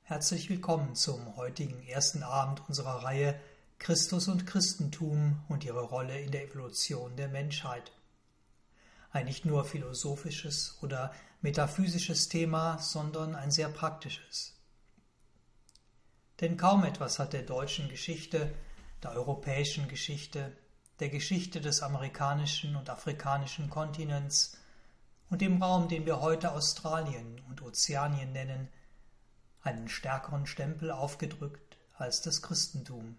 Herzlich willkommen zum heutigen ersten Abend unserer Reihe Christus und Christentum und ihre Rolle in der Evolution der Menschheit. Ein nicht nur philosophisches oder metaphysisches Thema, sondern ein sehr praktisches. Denn kaum etwas hat der deutschen Geschichte, der europäischen Geschichte, der Geschichte des amerikanischen und afrikanischen Kontinents und dem Raum, den wir heute Australien und Ozeanien nennen, einen stärkeren Stempel aufgedrückt als das Christentum.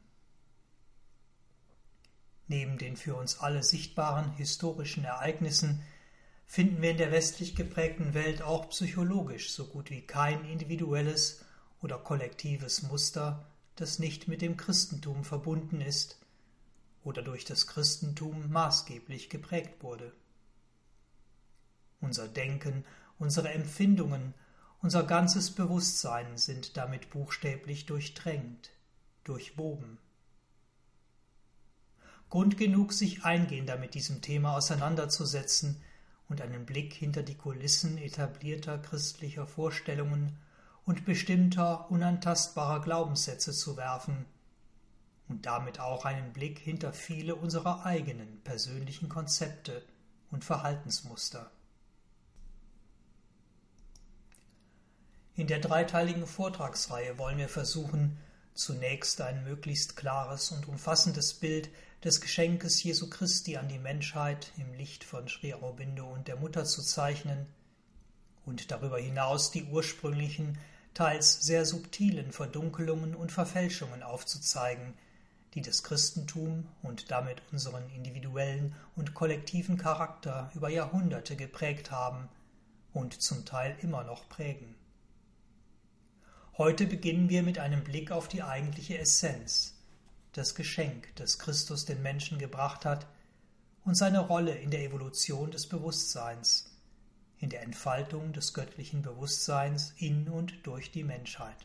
Neben den für uns alle sichtbaren historischen Ereignissen finden wir in der westlich geprägten Welt auch psychologisch so gut wie kein individuelles oder kollektives Muster, das nicht mit dem Christentum verbunden ist oder durch das Christentum maßgeblich geprägt wurde. Unser Denken, unsere Empfindungen, unser ganzes Bewusstsein sind damit buchstäblich durchdrängt, durchwoben. Grund genug, sich eingehender mit diesem Thema auseinanderzusetzen und einen Blick hinter die Kulissen etablierter christlicher Vorstellungen und bestimmter, unantastbarer Glaubenssätze zu werfen und damit auch einen Blick hinter viele unserer eigenen persönlichen Konzepte und Verhaltensmuster. In der dreiteiligen Vortragsreihe wollen wir versuchen, zunächst ein möglichst klares und umfassendes Bild des Geschenkes Jesu Christi an die Menschheit im Licht von Sri Aurobindo und der Mutter zu zeichnen und darüber hinaus die ursprünglichen, teils sehr subtilen Verdunkelungen und Verfälschungen aufzuzeigen, die das Christentum und damit unseren individuellen und kollektiven Charakter über Jahrhunderte geprägt haben und zum Teil immer noch prägen. Heute beginnen wir mit einem Blick auf die eigentliche Essenz, das Geschenk, das Christus den Menschen gebracht hat und seine Rolle in der Evolution des Bewusstseins, in der Entfaltung des göttlichen Bewusstseins in und durch die Menschheit.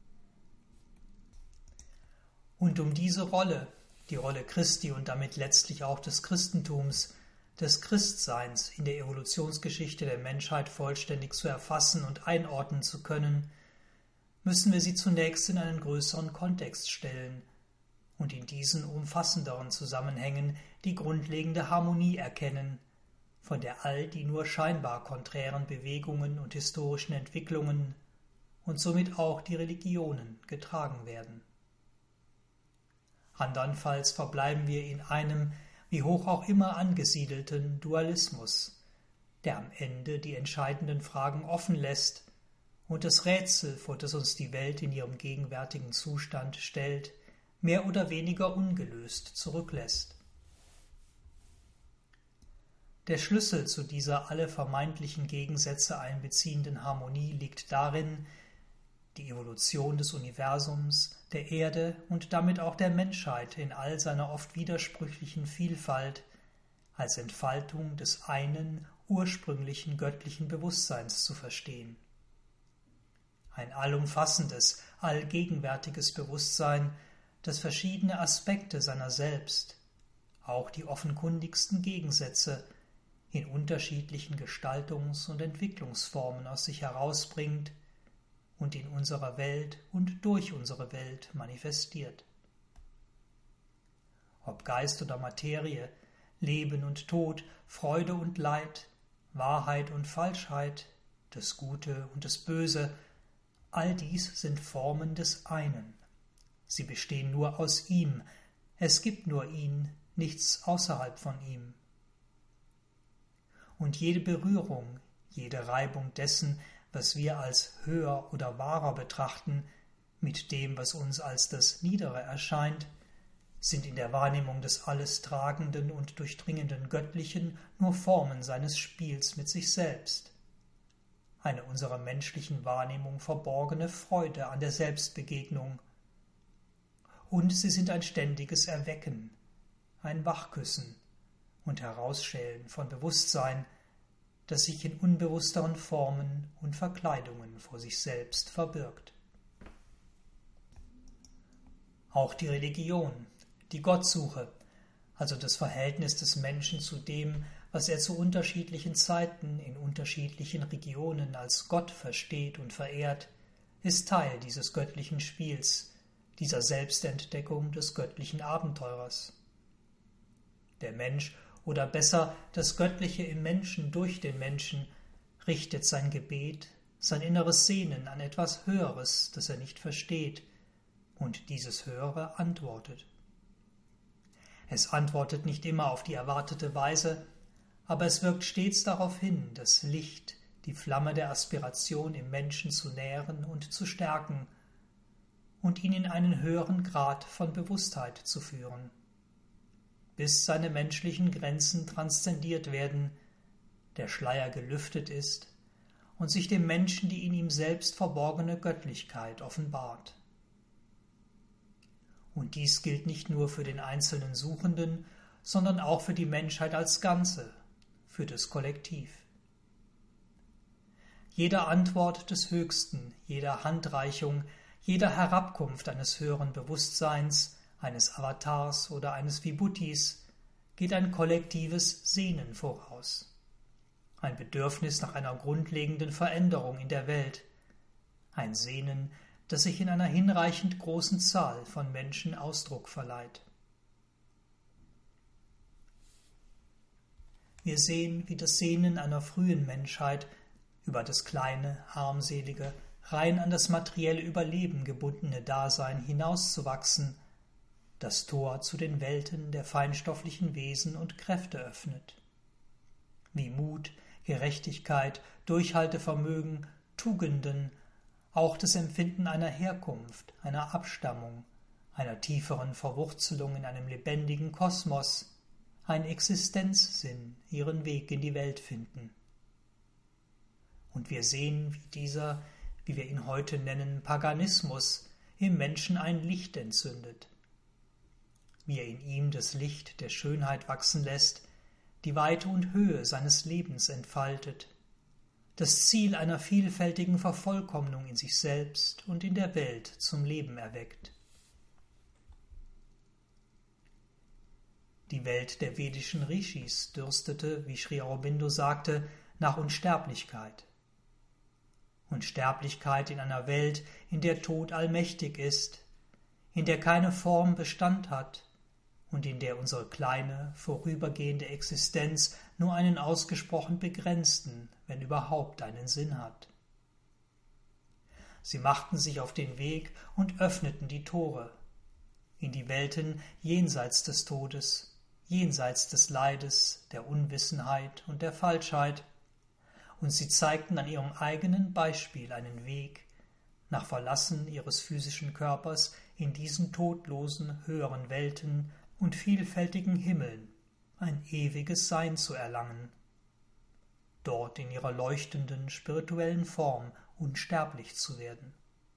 Und um diese Rolle, die Rolle Christi und damit letztlich auch des Christentums, des Christseins in der Evolutionsgeschichte der Menschheit vollständig zu erfassen und einordnen zu können, müssen wir sie zunächst in einen größeren Kontext stellen und in diesen umfassenderen Zusammenhängen die grundlegende Harmonie erkennen, von der all die nur scheinbar konträren Bewegungen und historischen Entwicklungen und somit auch die Religionen getragen werden. Andernfalls verbleiben wir in einem, wie hoch auch immer angesiedelten Dualismus, der am Ende die entscheidenden Fragen offen lässt und das Rätsel, vor das uns die Welt in ihrem gegenwärtigen Zustand stellt, mehr oder weniger ungelöst zurücklässt. Der Schlüssel zu dieser alle vermeintlichen Gegensätze einbeziehenden Harmonie liegt darin, die Evolution des Universums, der Erde und damit auch der Menschheit in all seiner oft widersprüchlichen Vielfalt als Entfaltung des einen ursprünglichen göttlichen Bewusstseins zu verstehen. Ein allumfassendes, allgegenwärtiges Bewusstsein, das verschiedene Aspekte seiner selbst, auch die offenkundigsten Gegensätze, in unterschiedlichen Gestaltungs- und Entwicklungsformen aus sich herausbringt und in unserer Welt und durch unsere Welt manifestiert. Ob Geist oder Materie, Leben und Tod, Freude und Leid, Wahrheit und Falschheit, das Gute und das Böse, all dies sind Formen des einen. Sie bestehen nur aus ihm, es gibt nur ihn, nichts außerhalb von ihm. Und jede Berührung, jede Reibung dessen, was wir als höher oder wahrer betrachten, mit dem, was uns als das Niedere erscheint, sind in der Wahrnehmung des alles tragenden und durchdringenden Göttlichen nur Formen seines Spiels mit sich selbst. Eine unserer menschlichen Wahrnehmung verborgene Freude an der Selbstbegegnung. Und sie sind ein ständiges Erwecken, ein Wachküssen und Herausschälen von Bewusstsein, das sich in unbewussteren Formen und Verkleidungen vor sich selbst verbirgt. Auch die Religion, die Gottsuche, also das Verhältnis des Menschen zu dem, was er zu unterschiedlichen Zeiten in unterschiedlichen Regionen als Gott versteht und verehrt, ist Teil dieses göttlichen Spiels, dieser Selbstentdeckung des göttlichen Abenteurers. Der Mensch, oder besser das Göttliche im Menschen durch den Menschen, richtet sein Gebet, sein inneres Sehnen an etwas Höheres, das er nicht versteht, und dieses Höhere antwortet. Es antwortet nicht immer auf die erwartete Weise, aber es wirkt stets darauf hin, das Licht, die Flamme der Aspiration im Menschen zu nähren und zu stärken und ihn in einen höheren Grad von Bewusstheit zu führen, bis seine menschlichen Grenzen transzendiert werden, der Schleier gelüftet ist und sich dem Menschen die in ihm selbst verborgene Göttlichkeit offenbart. Und dies gilt nicht nur für den einzelnen Suchenden, sondern auch für die Menschheit als Ganze, für das Kollektiv. Jede Antwort des Höchsten, jeder Handreichung, jeder Herabkunft eines höheren Bewusstseins, eines Avatars oder eines Vibhutis geht ein kollektives Sehnen voraus. Ein Bedürfnis nach einer grundlegenden Veränderung in der Welt, ein Sehnen, das sich in einer hinreichend großen Zahl von Menschen Ausdruck verleiht. Wir sehen, wie das Sehnen einer frühen Menschheit, über das kleine, armselige, rein an das materielle Überleben gebundene Dasein hinauszuwachsen, das Tor zu den Welten der feinstofflichen Wesen und Kräfte öffnet. Wie Mut, Gerechtigkeit, Durchhaltevermögen, Tugenden, auch das Empfinden einer Herkunft, einer Abstammung, einer tieferen Verwurzelung in einem lebendigen Kosmos, ein Existenzsinn ihren Weg in die Welt finden. Und wir sehen, wie dieser, wie wir ihn heute nennen, Paganismus, im Menschen ein Licht entzündet, wie er in ihm das Licht der Schönheit wachsen lässt, die Weite und Höhe seines Lebens entfaltet, das Ziel einer vielfältigen Vervollkommnung in sich selbst und in der Welt zum Leben erweckt. Die Welt der vedischen Rishis dürstete, wie Sri Aurobindo sagte, nach Unsterblichkeit. Unsterblichkeit in einer Welt, in der Tod allmächtig ist, in der keine Form Bestand hat und in der unsere kleine, vorübergehende Existenz nur einen ausgesprochen begrenzten, wenn überhaupt einen Sinn hat. Sie machten sich auf den Weg und öffneten die Tore in die Welten jenseits des Todes, jenseits des Leides, der Unwissenheit und der Falschheit, und sie zeigten an ihrem eigenen Beispiel einen Weg, nach Verlassen ihres physischen Körpers in diesen todlosen, höheren Welten und vielfältigen Himmeln ein ewiges Sein zu erlangen, dort in ihrer leuchtenden, spirituellen Form unsterblich zu werden.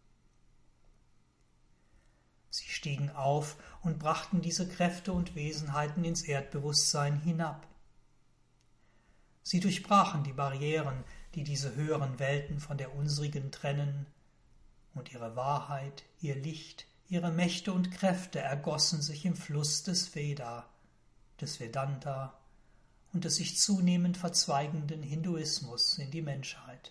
Sie stiegen auf und brachten diese Kräfte und Wesenheiten ins Erdbewusstsein hinab. Sie durchbrachen die Barrieren, die diese höheren Welten von der unsrigen trennen, und ihre Wahrheit, ihr Licht, ihre Mächte und Kräfte ergossen sich im Fluss des Veda, des Vedanta und des sich zunehmend verzweigenden Hinduismus in die Menschheit.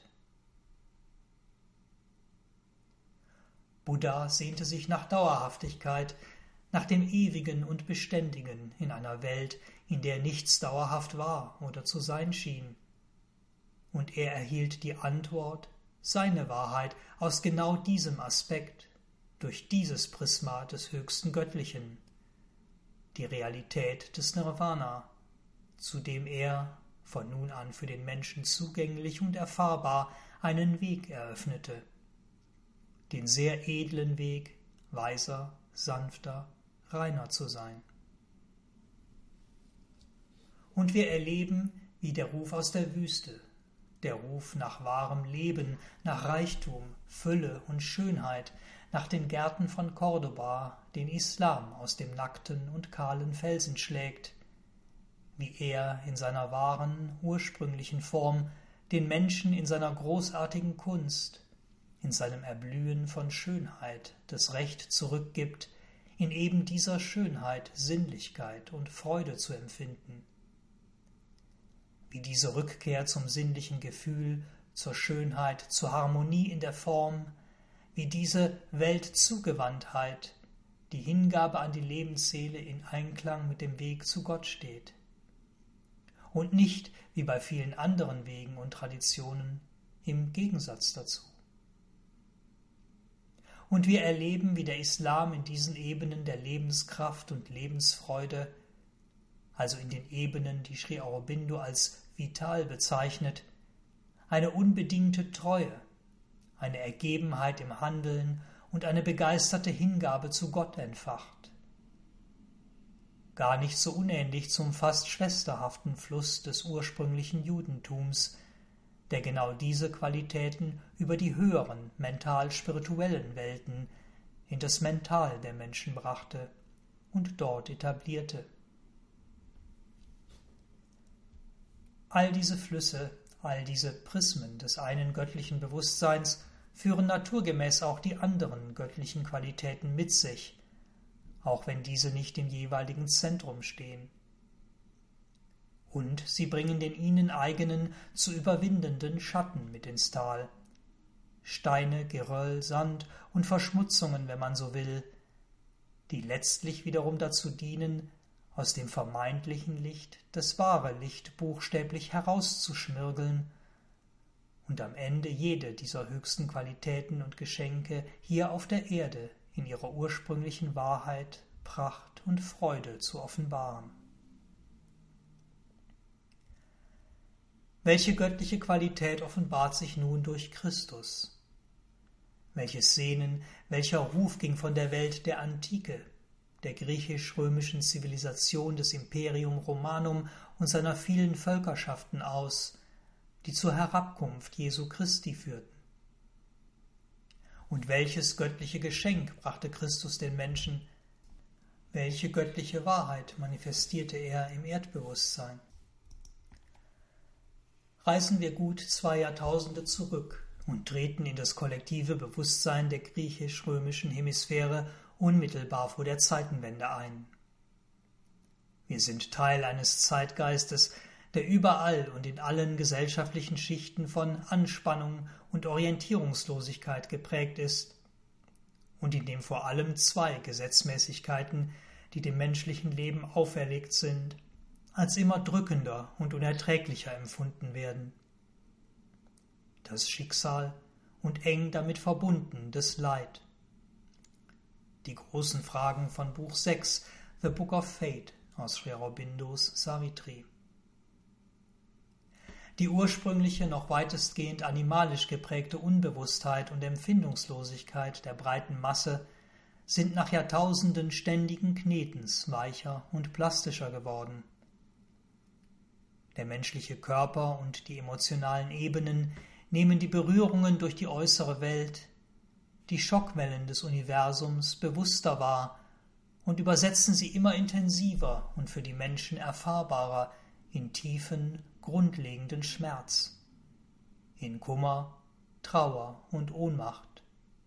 Buddha sehnte sich nach Dauerhaftigkeit, nach dem Ewigen und Beständigen in einer Welt, in der nichts dauerhaft war oder zu sein schien. Und er erhielt die Antwort, seine Wahrheit, aus genau diesem Aspekt, durch dieses Prisma des höchsten Göttlichen, die Realität des Nirvana, zu dem er, von nun an für den Menschen zugänglich und erfahrbar, einen Weg eröffnete, den sehr edlen Weg, weiser, sanfter, reiner zu sein. Und wir erleben, wie der Ruf aus der Wüste, der Ruf nach wahrem Leben, nach Reichtum, Fülle und Schönheit, nach den Gärten von Cordoba, den Islam aus dem nackten und kahlen Felsen schlägt, wie er in seiner wahren, ursprünglichen Form den Menschen in seiner großartigen Kunst, in seinem Erblühen von Schönheit das Recht zurückgibt, in eben dieser Schönheit Sinnlichkeit und Freude zu empfinden. Wie diese Rückkehr zum sinnlichen Gefühl, zur Schönheit, zur Harmonie in der Form, wie diese Weltzugewandtheit, die Hingabe an die Lebensseele in Einklang mit dem Weg zu Gott steht. Und nicht, wie bei vielen anderen Wegen und Traditionen, im Gegensatz dazu. Und wir erleben, wie der Islam in diesen Ebenen der Lebenskraft und Lebensfreude, also in den Ebenen, die Sri Aurobindo als vital bezeichnet, eine unbedingte Treue, eine Ergebenheit im Handeln und eine begeisterte Hingabe zu Gott entfacht. Gar nicht so unähnlich zum fast schwesterhaften Fluss des ursprünglichen Judentums, der genau diese Qualitäten über die höheren mental-spirituellen Welten in das Mental der Menschen brachte und dort etablierte. All diese Flüsse, all diese Prismen des einen göttlichen Bewusstseins führen naturgemäß auch die anderen göttlichen Qualitäten mit sich, auch wenn diese nicht im jeweiligen Zentrum stehen. Und sie bringen den ihnen eigenen, zu überwindenden Schatten mit ins Tal. Steine, Geröll, Sand und Verschmutzungen, wenn man so will, die letztlich wiederum dazu dienen, aus dem vermeintlichen Licht das wahre Licht buchstäblich herauszuschmirgeln und am Ende jede dieser höchsten Qualitäten und Geschenke hier auf der Erde in ihrer ursprünglichen Wahrheit, Pracht und Freude zu offenbaren. Welche göttliche Qualität offenbart sich nun durch Christus? Welches Sehnen, welcher Ruf ging von der Welt der Antike, der griechisch-römischen Zivilisation des Imperium Romanum und seiner vielen Völkerschaften aus, die zur Herabkunft Jesu Christi führten? Und welches göttliche Geschenk brachte Christus den Menschen? Welche göttliche Wahrheit manifestierte er im Erdbewusstsein? Reisen wir gut 2 Jahrtausende zurück und treten in das kollektive Bewusstsein der griechisch-römischen Hemisphäre unmittelbar vor der Zeitenwende ein. Wir sind Teil eines Zeitgeistes, der überall und in allen gesellschaftlichen Schichten von Anspannung und Orientierungslosigkeit geprägt ist und in dem vor allem 2 Gesetzmäßigkeiten, die dem menschlichen Leben auferlegt sind, als immer drückender und unerträglicher empfunden werden. Das Schicksal und eng damit verbunden das Leid. Die großen Fragen von Buch 6, The Book of Fate aus Sri Aurobindos Savitri. Die ursprüngliche, noch weitestgehend animalisch geprägte Unbewusstheit und Empfindungslosigkeit der breiten Masse sind nach Jahrtausenden ständigen Knetens weicher und plastischer geworden. Der menschliche Körper und die emotionalen Ebenen nehmen die Berührungen durch die äußere Welt, die Schockwellen des Universums bewusster wahr und übersetzen sie immer intensiver und für die Menschen erfahrbarer in tiefen, grundlegenden Schmerz, in Kummer, Trauer und Ohnmacht.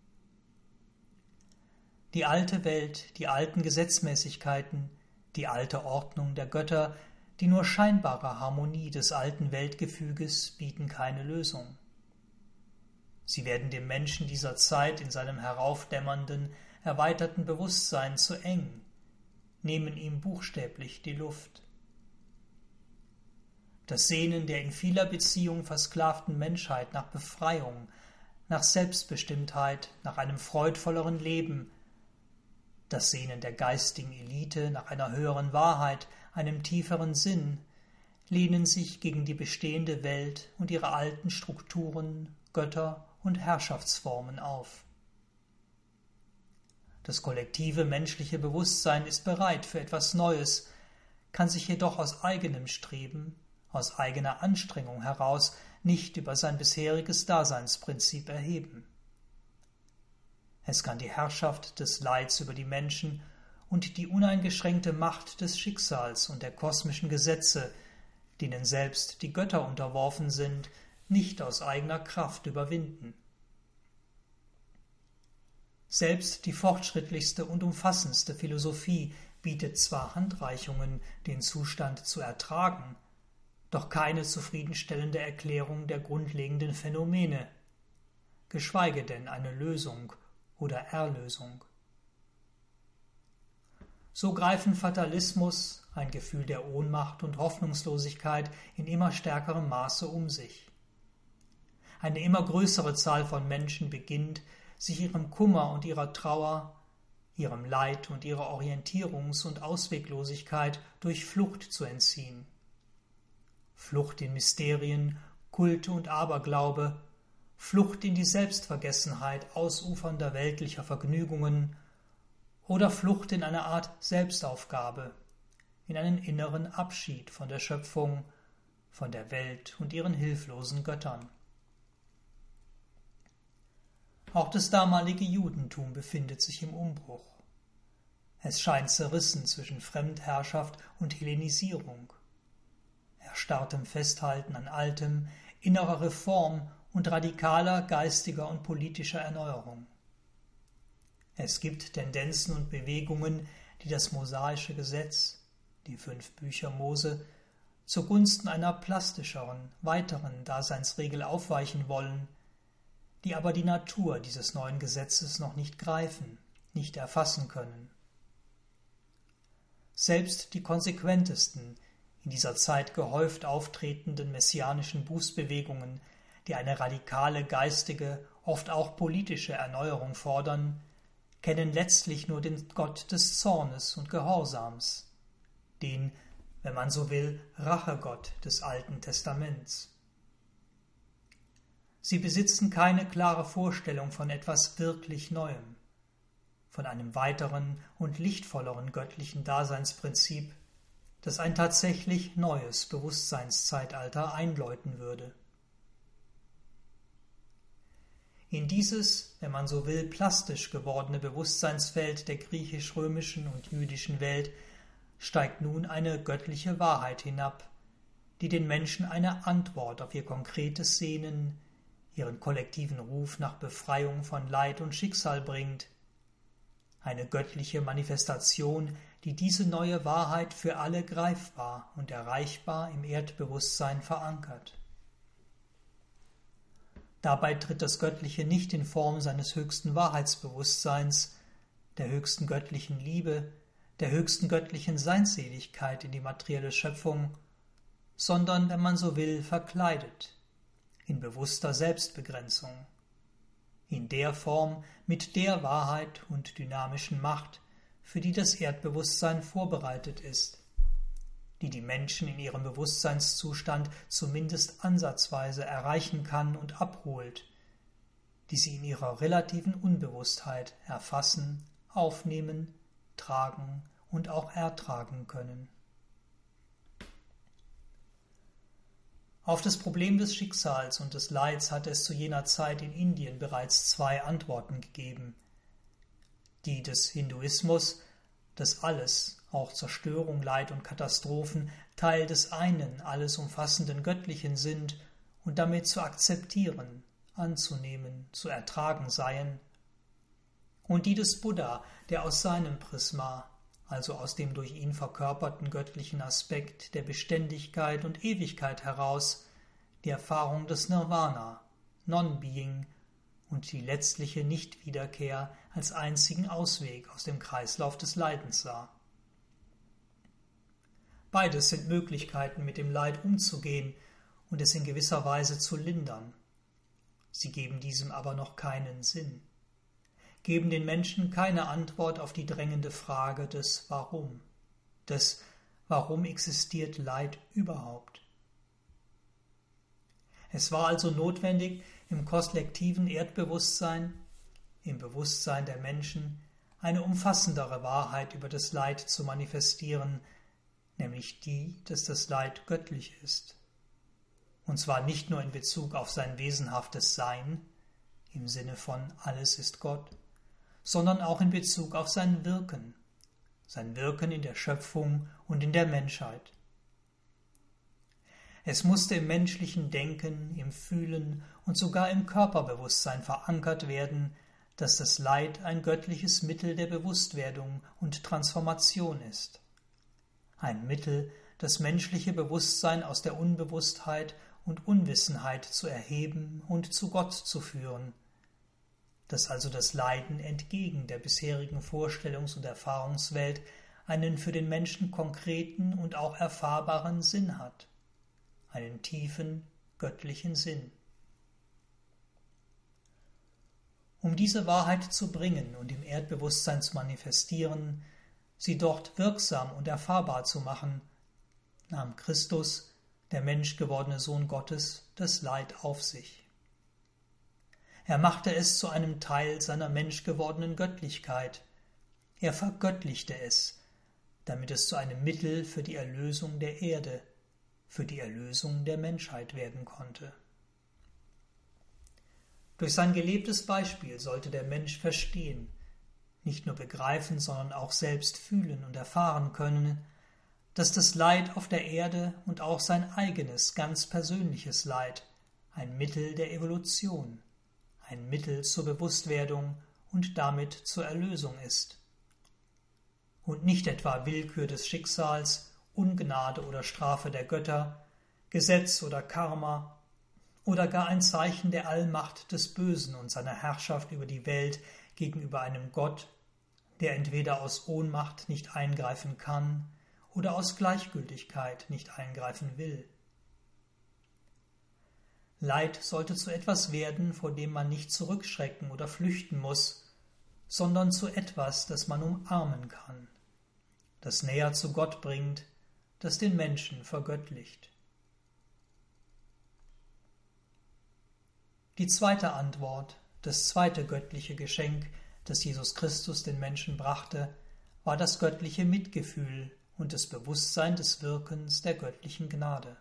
Die alte Welt, die alten Gesetzmäßigkeiten, die alte Ordnung der Götter, die nur scheinbare Harmonie des alten Weltgefüges bieten keine Lösung. Sie werden dem Menschen dieser Zeit in seinem heraufdämmernden, erweiterten Bewusstsein zu eng, nehmen ihm buchstäblich die Luft. Das Sehnen der in vieler Beziehung versklavten Menschheit nach Befreiung, nach Selbstbestimmtheit, nach einem freudvolleren Leben, das Sehnen der geistigen Elite nach einer höheren Wahrheit, einem tieferen Sinn, lehnen sich gegen die bestehende Welt und ihre alten Strukturen, Götter und Herrschaftsformen auf. Das kollektive menschliche Bewusstsein ist bereit für etwas Neues, kann sich jedoch aus eigenem Streben, aus eigener Anstrengung heraus nicht über sein bisheriges Daseinsprinzip erheben. Es kann die Herrschaft des Leids über die Menschen und die uneingeschränkte Macht des Schicksals und der kosmischen Gesetze, denen selbst die Götter unterworfen sind, nicht aus eigener Kraft überwinden. Selbst die fortschrittlichste und umfassendste Philosophie bietet zwar Handreichungen, den Zustand zu ertragen, doch keine zufriedenstellende Erklärung der grundlegenden Phänomene, geschweige denn eine Lösung oder Erlösung. So greifen Fatalismus, ein Gefühl der Ohnmacht und Hoffnungslosigkeit in immer stärkerem Maße um sich. Eine immer größere Zahl von Menschen beginnt, sich ihrem Kummer und ihrer Trauer, ihrem Leid und ihrer Orientierungs- und Ausweglosigkeit durch Flucht zu entziehen. Flucht in Mysterien, Kulte und Aberglaube, Flucht in die Selbstvergessenheit ausufernder weltlicher Vergnügungen oder Flucht in eine Art Selbstaufgabe, in einen inneren Abschied von der Schöpfung, von der Welt und ihren hilflosen Göttern. Auch das damalige Judentum befindet sich im Umbruch. Es scheint zerrissen zwischen Fremdherrschaft und Hellenisierung, erstarrtem Festhalten an Altem, innerer Reform und radikaler geistiger und politischer Erneuerung. Es gibt Tendenzen und Bewegungen, die das mosaische Gesetz, die 5 Bücher Mose, zugunsten einer plastischeren, weiteren Daseinsregel aufweichen wollen, die aber die Natur dieses neuen Gesetzes noch nicht greifen, nicht erfassen können. Selbst die konsequentesten, in dieser Zeit gehäuft auftretenden messianischen Bußbewegungen, die eine radikale geistige, oft auch politische Erneuerung fordern, kennen letztlich nur den Gott des Zornes und Gehorsams, den, wenn man so will, Rachegott des Alten Testaments. Sie besitzen keine klare Vorstellung von etwas wirklich Neuem, von einem weiteren und lichtvolleren göttlichen Daseinsprinzip, das ein tatsächlich neues Bewusstseinszeitalter einläuten würde. In dieses, wenn man so will, plastisch gewordene Bewusstseinsfeld der griechisch-römischen und jüdischen Welt steigt nun eine göttliche Wahrheit hinab, die den Menschen eine Antwort auf ihr konkretes Sehnen, ihren kollektiven Ruf nach Befreiung von Leid und Schicksal bringt, eine göttliche Manifestation, die diese neue Wahrheit für alle greifbar und erreichbar im Erdbewusstsein verankert. Dabei tritt das Göttliche nicht in Form seines höchsten Wahrheitsbewusstseins, der höchsten göttlichen Liebe, der höchsten göttlichen Seinsseligkeit in die materielle Schöpfung, sondern, wenn man so will, verkleidet, in bewusster Selbstbegrenzung, in der Form mit der Wahrheit und dynamischen Macht, für die das Erdbewusstsein vorbereitet ist, die die Menschen in ihrem Bewusstseinszustand zumindest ansatzweise erreichen kann und abholt, die sie in ihrer relativen Unbewusstheit erfassen, aufnehmen, tragen und auch ertragen können. Auf das Problem des Schicksals und des Leids hatte es zu jener Zeit in Indien bereits 2 Antworten gegeben. Die des Hinduismus, dass alles, auch Zerstörung, Leid und Katastrophen, Teil des einen, alles umfassenden Göttlichen sind und damit zu akzeptieren, anzunehmen, zu ertragen seien. Und die des Buddha, der aus seinem Prisma, also aus dem durch ihn verkörperten göttlichen Aspekt der Beständigkeit und Ewigkeit heraus, die Erfahrung des Nirvana, Non-Being und die letztliche Nichtwiederkehr als einzigen Ausweg aus dem Kreislauf des Leidens sah. Beides sind Möglichkeiten, mit dem Leid umzugehen und es in gewisser Weise zu lindern. Sie geben diesem aber noch keinen Sinn, geben den Menschen keine Antwort auf die drängende Frage des Warum, des Warum existiert Leid überhaupt? Es war also notwendig, im kollektiven Erdbewusstsein, im Bewusstsein der Menschen, eine umfassendere Wahrheit über das Leid zu manifestieren, nämlich die, dass das Leid göttlich ist. Und zwar nicht nur in Bezug auf sein wesenhaftes Sein, im Sinne von alles ist Gott, sondern auch in Bezug auf sein Wirken in der Schöpfung und in der Menschheit. Es musste im menschlichen Denken, im Fühlen und sogar im Körperbewusstsein verankert werden, dass das Leid ein göttliches Mittel der Bewusstwerdung und Transformation ist. Ein Mittel, das menschliche Bewusstsein aus der Unbewusstheit und Unwissenheit zu erheben und zu Gott zu führen, dass also das Leiden entgegen der bisherigen Vorstellungs- und Erfahrungswelt einen für den Menschen konkreten und auch erfahrbaren Sinn hat, einen tiefen, göttlichen Sinn. Um diese Wahrheit zu bringen und im Erdbewusstsein zu manifestieren, sie dort wirksam und erfahrbar zu machen, nahm Christus, der menschgewordene Sohn Gottes, das Leid auf sich. Er machte es zu einem Teil seiner menschgewordenen Göttlichkeit. Er vergöttlichte es, damit es zu einem Mittel für die Erlösung der Erde, für die Erlösung der Menschheit werden konnte. Durch sein gelebtes Beispiel sollte der Mensch verstehen, nicht nur begreifen, sondern auch selbst fühlen und erfahren können, dass das Leid auf der Erde und auch sein eigenes, ganz persönliches Leid ein Mittel der Evolution, ein Mittel zur Bewusstwerdung und damit zur Erlösung ist. Und nicht etwa Willkür des Schicksals, Ungnade oder Strafe der Götter, Gesetz oder Karma oder gar ein Zeichen der Allmacht des Bösen und seiner Herrschaft über die Welt gegenüber einem Gott, der entweder aus Ohnmacht nicht eingreifen kann oder aus Gleichgültigkeit nicht eingreifen will. Leid sollte zu etwas werden, vor dem man nicht zurückschrecken oder flüchten muss, sondern zu etwas, das man umarmen kann, das näher zu Gott bringt, das den Menschen vergöttlicht. Die zweite Antwort, das zweite göttliche Geschenk, das Jesus Christus den Menschen brachte, war das göttliche Mitgefühl und das Bewusstsein des Wirkens der göttlichen Gnade.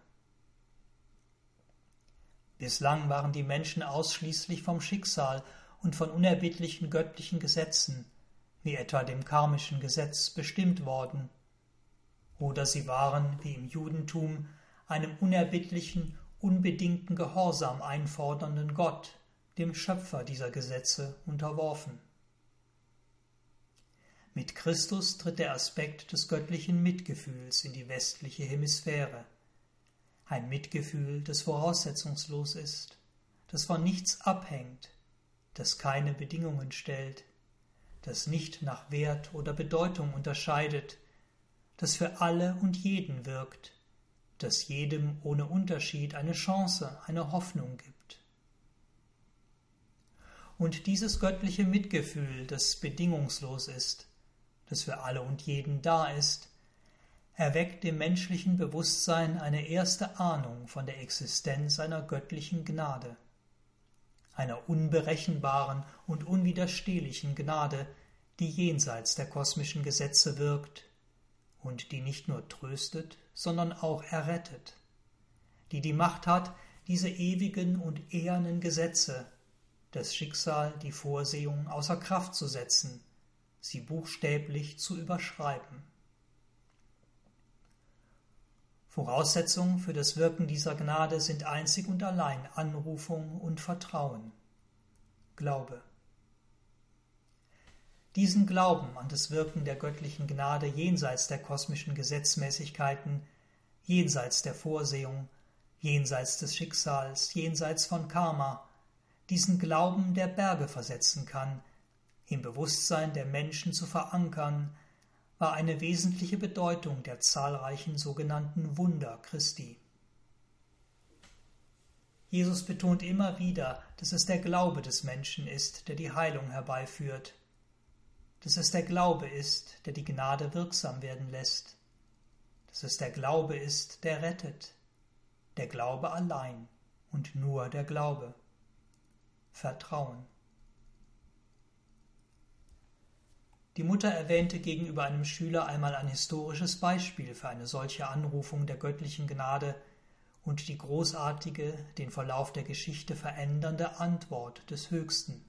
Bislang waren die Menschen ausschließlich vom Schicksal und von unerbittlichen göttlichen Gesetzen, wie etwa dem karmischen Gesetz, bestimmt worden. Oder sie waren, wie im Judentum, einem unerbittlichen, unbedingten Gehorsam einfordernden Gott, dem Schöpfer dieser Gesetze, unterworfen. Mit Christus tritt der Aspekt des göttlichen Mitgefühls in die westliche Hemisphäre. Ein Mitgefühl, das voraussetzungslos ist, das von nichts abhängt, das keine Bedingungen stellt, das nicht nach Wert oder Bedeutung unterscheidet, das für alle und jeden wirkt, das jedem ohne Unterschied eine Chance, eine Hoffnung gibt. Und dieses göttliche Mitgefühl, das bedingungslos ist, das für alle und jeden da ist, erweckt dem menschlichen Bewusstsein eine erste Ahnung von der Existenz einer göttlichen Gnade, einer unberechenbaren und unwiderstehlichen Gnade, die jenseits der kosmischen Gesetze wirkt und die nicht nur tröstet, sondern auch errettet, die die Macht hat, diese ewigen und ehernen Gesetze, das Schicksal, die Vorsehung außer Kraft zu setzen, sie buchstäblich zu überschreiben. Voraussetzung für das Wirken dieser Gnade sind einzig und allein Anrufung und Vertrauen, Glaube. Diesen Glauben an das Wirken der göttlichen Gnade jenseits der kosmischen Gesetzmäßigkeiten, jenseits der Vorsehung, jenseits des Schicksals, jenseits von Karma, diesen Glauben, der Berge versetzen kann, im Bewusstsein der Menschen zu verankern, war eine wesentliche Bedeutung der zahlreichen sogenannten Wunder Christi. Jesus betont immer wieder, dass es der Glaube des Menschen ist, der die Heilung herbeiführt, dass es der Glaube ist, der die Gnade wirksam werden lässt, dass es der Glaube ist, der rettet, der Glaube allein und nur der Glaube. Vertrauen. Die Mutter erwähnte gegenüber einem Schüler einmal ein historisches Beispiel für eine solche Anrufung der göttlichen Gnade und die großartige, den Verlauf der Geschichte verändernde Antwort des Höchsten.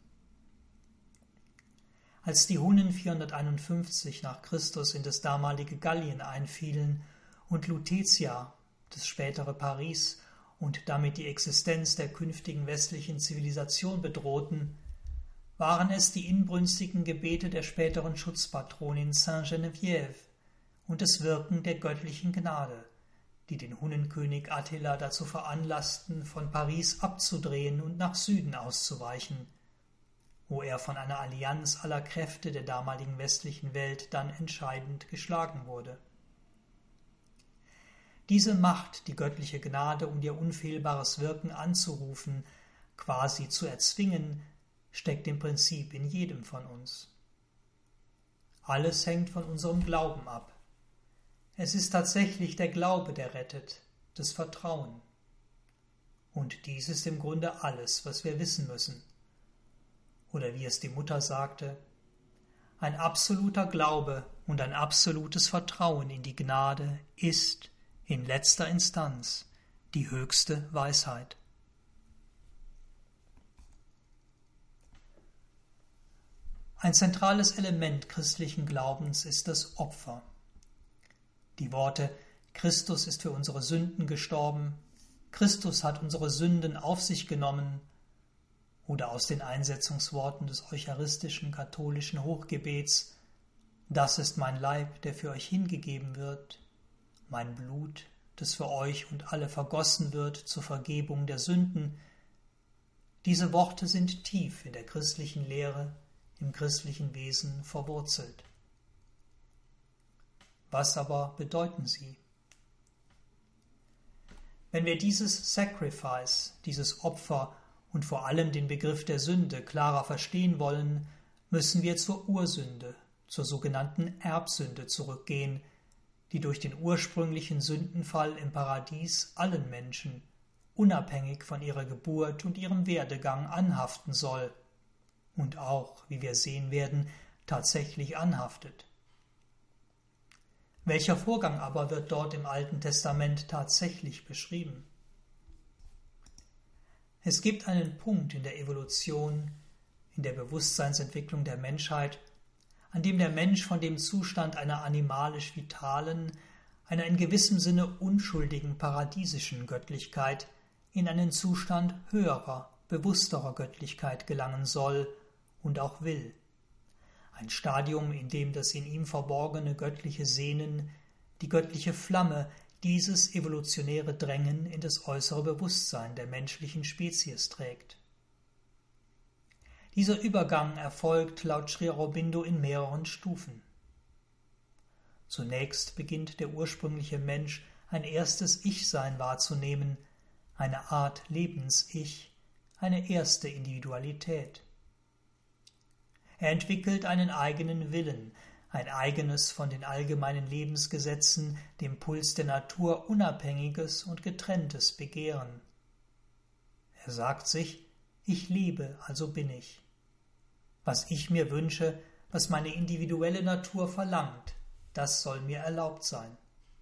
Als die Hunnen 451 nach Christus in das damalige Gallien einfielen und Lutetia, das spätere Paris, und damit die Existenz der künftigen westlichen Zivilisation bedrohten, waren es die inbrünstigen Gebete der späteren Schutzpatronin Sainte Geneviève und das Wirken der göttlichen Gnade, die den Hunnenkönig Attila dazu veranlassten, von Paris abzudrehen und nach Süden auszuweichen, wo er von einer Allianz aller Kräfte der damaligen westlichen Welt dann entscheidend geschlagen wurde. Diese Macht, die göttliche Gnade und ihr unfehlbares Wirken anzurufen, quasi zu erzwingen, steckt im Prinzip in jedem von uns. Alles hängt von unserem Glauben ab. Es ist tatsächlich der Glaube, der rettet, das Vertrauen. Und dies ist im Grunde alles, was wir wissen müssen. Oder wie es die Mutter sagte, ein absoluter Glaube und ein absolutes Vertrauen in die Gnade ist in letzter Instanz die höchste Weisheit. Ein zentrales Element christlichen Glaubens ist das Opfer. Die Worte Christus ist für unsere Sünden gestorben, Christus hat unsere Sünden auf sich genommen oder aus den Einsetzungsworten des eucharistischen katholischen Hochgebets, das ist mein Leib, der für euch hingegeben wird, mein Blut, das für euch und alle vergossen wird zur Vergebung der Sünden. Diese Worte sind tief in der christlichen Lehre, im christlichen Wesen verwurzelt. Was aber bedeuten sie? Wenn wir dieses Sacrifice, dieses Opfer und vor allem den Begriff der Sünde klarer verstehen wollen, müssen wir zur Ursünde, zur sogenannten Erbsünde zurückgehen, die durch den ursprünglichen Sündenfall im Paradies allen Menschen, unabhängig von ihrer Geburt und ihrem Werdegang, anhaften soll und auch, wie wir sehen werden, tatsächlich anhaftet. Welcher Vorgang aber wird dort im Alten Testament tatsächlich beschrieben? Es gibt einen Punkt in der Evolution, in der Bewusstseinsentwicklung der Menschheit, an dem der Mensch von dem Zustand einer animalisch vitalen, einer in gewissem Sinne unschuldigen paradiesischen Göttlichkeit in einen Zustand höherer, bewussterer Göttlichkeit gelangen soll und auch will. Ein Stadium, in dem das in ihm verborgene göttliche Sehnen, die göttliche Flamme, dieses evolutionäre Drängen in das äußere Bewusstsein der menschlichen Spezies trägt. Dieser Übergang erfolgt laut Sri Aurobindo in mehreren Stufen. Zunächst beginnt der ursprüngliche Mensch ein erstes Ich-Sein wahrzunehmen, eine Art Lebens-Ich, eine erste Individualität. Er entwickelt einen eigenen Willen, ein eigenes von den allgemeinen Lebensgesetzen, dem Puls der Natur unabhängiges und getrenntes Begehren. Er sagt sich, ich lebe, also bin ich. Was ich mir wünsche, was meine individuelle Natur verlangt, das soll mir erlaubt sein.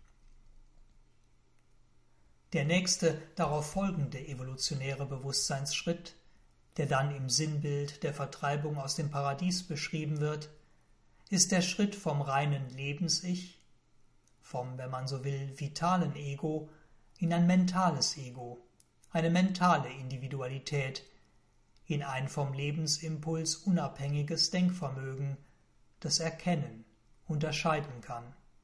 Der nächste darauf folgende evolutionäre Bewusstseinsschritt, der dann im Sinnbild der Vertreibung aus dem Paradies beschrieben wird, ist der Schritt vom reinen Lebens-Ich, vom, wenn man so will, vitalen Ego, in ein mentales Ego, eine mentale Individualität, in ein vom Lebensimpuls unabhängiges Denkvermögen, das erkennen, unterscheiden kann.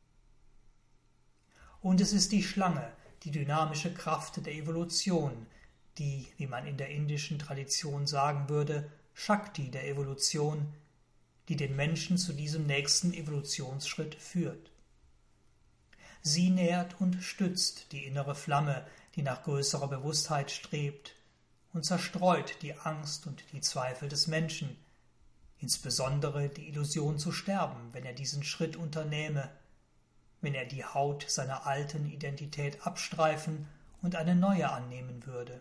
Und es ist die Schlange, die dynamische Kraft der Evolution, die, wie man in der indischen Tradition sagen würde, Shakti der Evolution, die den Menschen zu diesem nächsten Evolutionsschritt führt. Sie nährt und stützt die innere Flamme, die nach größerer Bewusstheit strebt, und zerstreut die Angst und die Zweifel des Menschen, insbesondere die Illusion zu sterben, wenn er diesen Schritt unternehme, wenn er die Haut seiner alten Identität abstreifen und eine neue annehmen würde.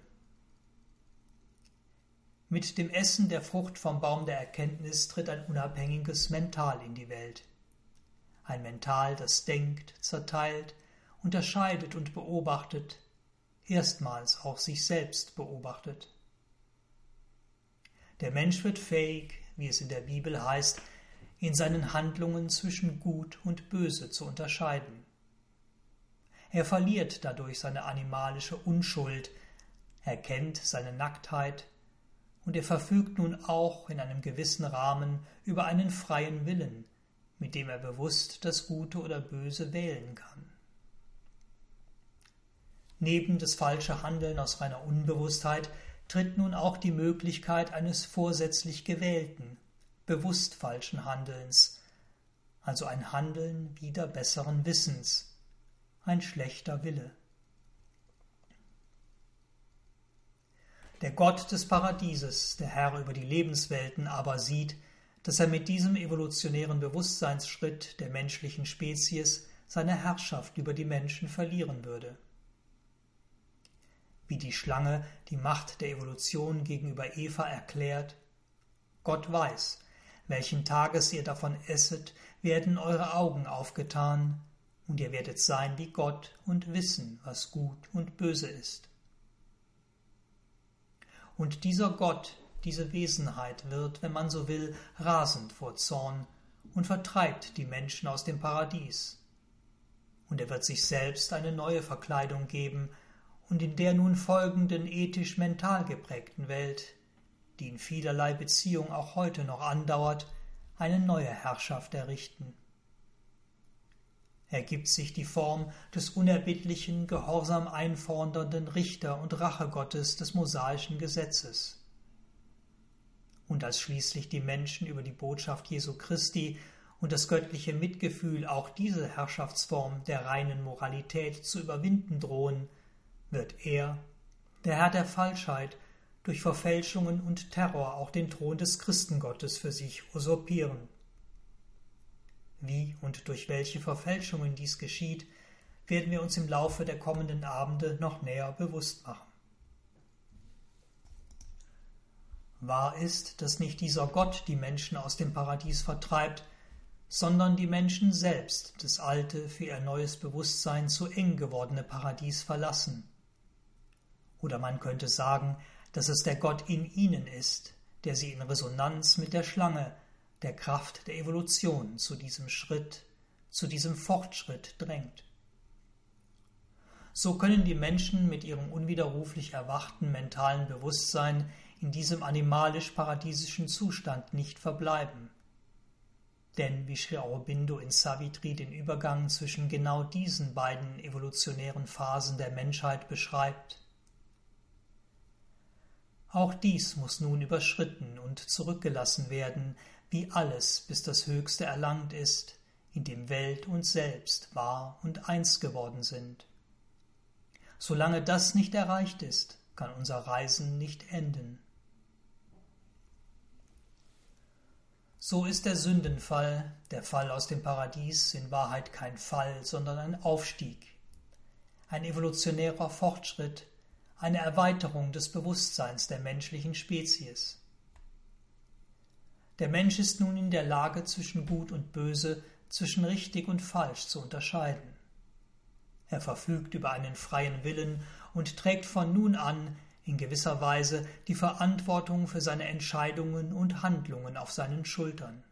Mit dem Essen der Frucht vom Baum der Erkenntnis tritt ein unabhängiges Mental in die Welt. Ein Mental, das denkt, zerteilt, unterscheidet und beobachtet, erstmals auch sich selbst beobachtet. Der Mensch wird fähig, wie es in der Bibel heißt, in seinen Handlungen zwischen Gut und Böse zu unterscheiden. Er verliert dadurch seine animalische Unschuld, erkennt seine Nacktheit, und er verfügt nun auch in einem gewissen Rahmen über einen freien Willen, mit dem er bewusst das Gute oder Böse wählen kann. Neben das falsche Handeln aus reiner Unbewusstheit tritt nun auch die Möglichkeit eines vorsätzlich gewählten, bewusst falschen Handelns, also ein Handeln wider besseren Wissens, ein schlechter Wille. Der Gott des Paradieses, der Herr über die Lebenswelten, aber sieht, dass er mit diesem evolutionären Bewusstseinsschritt der menschlichen Spezies seine Herrschaft über die Menschen verlieren würde. Wie die Schlange die Macht der Evolution gegenüber Eva erklärt: Gott weiß, welchen Tages ihr davon esset, werden eure Augen aufgetan, und ihr werdet sein wie Gott und wissen, was gut und böse ist. Und dieser Gott, diese Wesenheit wird, wenn man so will, rasend vor Zorn und vertreibt die Menschen aus dem Paradies. Und er wird sich selbst eine neue Verkleidung geben und in der nun folgenden ethisch-mental geprägten Welt, die in vielerlei Beziehung auch heute noch andauert, eine neue Herrschaft errichten. Er gibt sich die Form des unerbittlichen, gehorsam einfordernden Richter- und Rachegottes des mosaischen Gesetzes. Und als schließlich die Menschen über die Botschaft Jesu Christi und das göttliche Mitgefühl auch diese Herrschaftsform der reinen Moralität zu überwinden drohen, wird er, der Herr der Falschheit, durch Verfälschungen und Terror auch den Thron des Christengottes für sich usurpieren. Wie und durch welche Verfälschungen dies geschieht, werden wir uns im Laufe der kommenden Abende noch näher bewusst machen. Wahr ist, dass nicht dieser Gott die Menschen aus dem Paradies vertreibt, sondern die Menschen selbst das alte, für ihr neues Bewusstsein zu eng gewordene Paradies verlassen. Oder man könnte sagen, dass es der Gott in ihnen ist, der sie in Resonanz mit der Schlange, der Kraft der Evolution zu diesem Schritt, zu diesem Fortschritt drängt. So können die Menschen mit ihrem unwiderruflich erwachten mentalen Bewusstsein in diesem animalisch-paradiesischen Zustand nicht verbleiben. Denn wie Sri Aurobindo in Savitri den Übergang zwischen genau diesen beiden evolutionären Phasen der Menschheit beschreibt: Auch dies muss nun überschritten und zurückgelassen werden, wie alles, bis das Höchste erlangt ist, in dem Welt und Selbst wahr und eins geworden sind. Solange das nicht erreicht ist, kann unser Reisen nicht enden. So ist der Sündenfall, der Fall aus dem Paradies, in Wahrheit kein Fall, sondern ein Aufstieg, ein evolutionärer Fortschritt, eine Erweiterung des Bewusstseins der menschlichen Spezies. Der Mensch ist nun in der Lage, zwischen Gut und Böse, zwischen richtig und falsch zu unterscheiden. Er verfügt über einen freien Willen und trägt von nun an in gewisser Weise die Verantwortung für seine Entscheidungen und Handlungen auf seinen Schultern.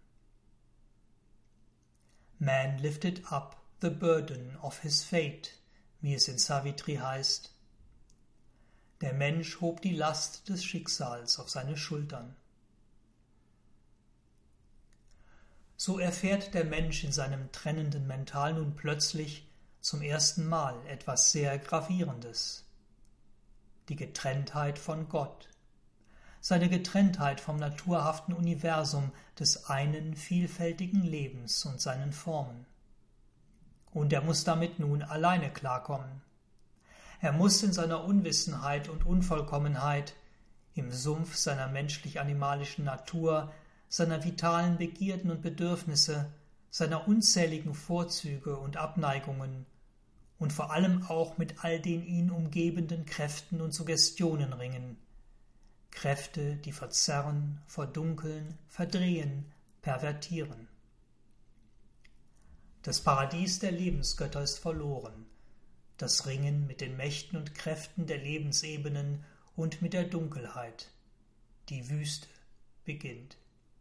Man lifted up the burden of his fate, wie es in Savitri heißt. Der Mensch hob die Last des Schicksals auf seine Schultern. So erfährt der Mensch in seinem trennenden Mental nun plötzlich zum ersten Mal etwas sehr Gravierendes: die Getrenntheit von Gott, seine Getrenntheit vom naturhaften Universum des einen vielfältigen Lebens und seinen Formen. Und er muss damit nun alleine klarkommen. Er muss in seiner Unwissenheit und Unvollkommenheit, im Sumpf seiner menschlich-animalischen Natur, seiner vitalen Begierden und Bedürfnisse, seiner unzähligen Vorzüge und Abneigungen und vor allem auch mit all den ihn umgebenden Kräften und Suggestionen ringen. Kräfte, die verzerren, verdunkeln, verdrehen, pervertieren. Das Paradies der Lebensgötter ist verloren. Das Ringen mit den Mächten und Kräften der Lebensebenen und mit der Dunkelheit. Die Wüste beginnt.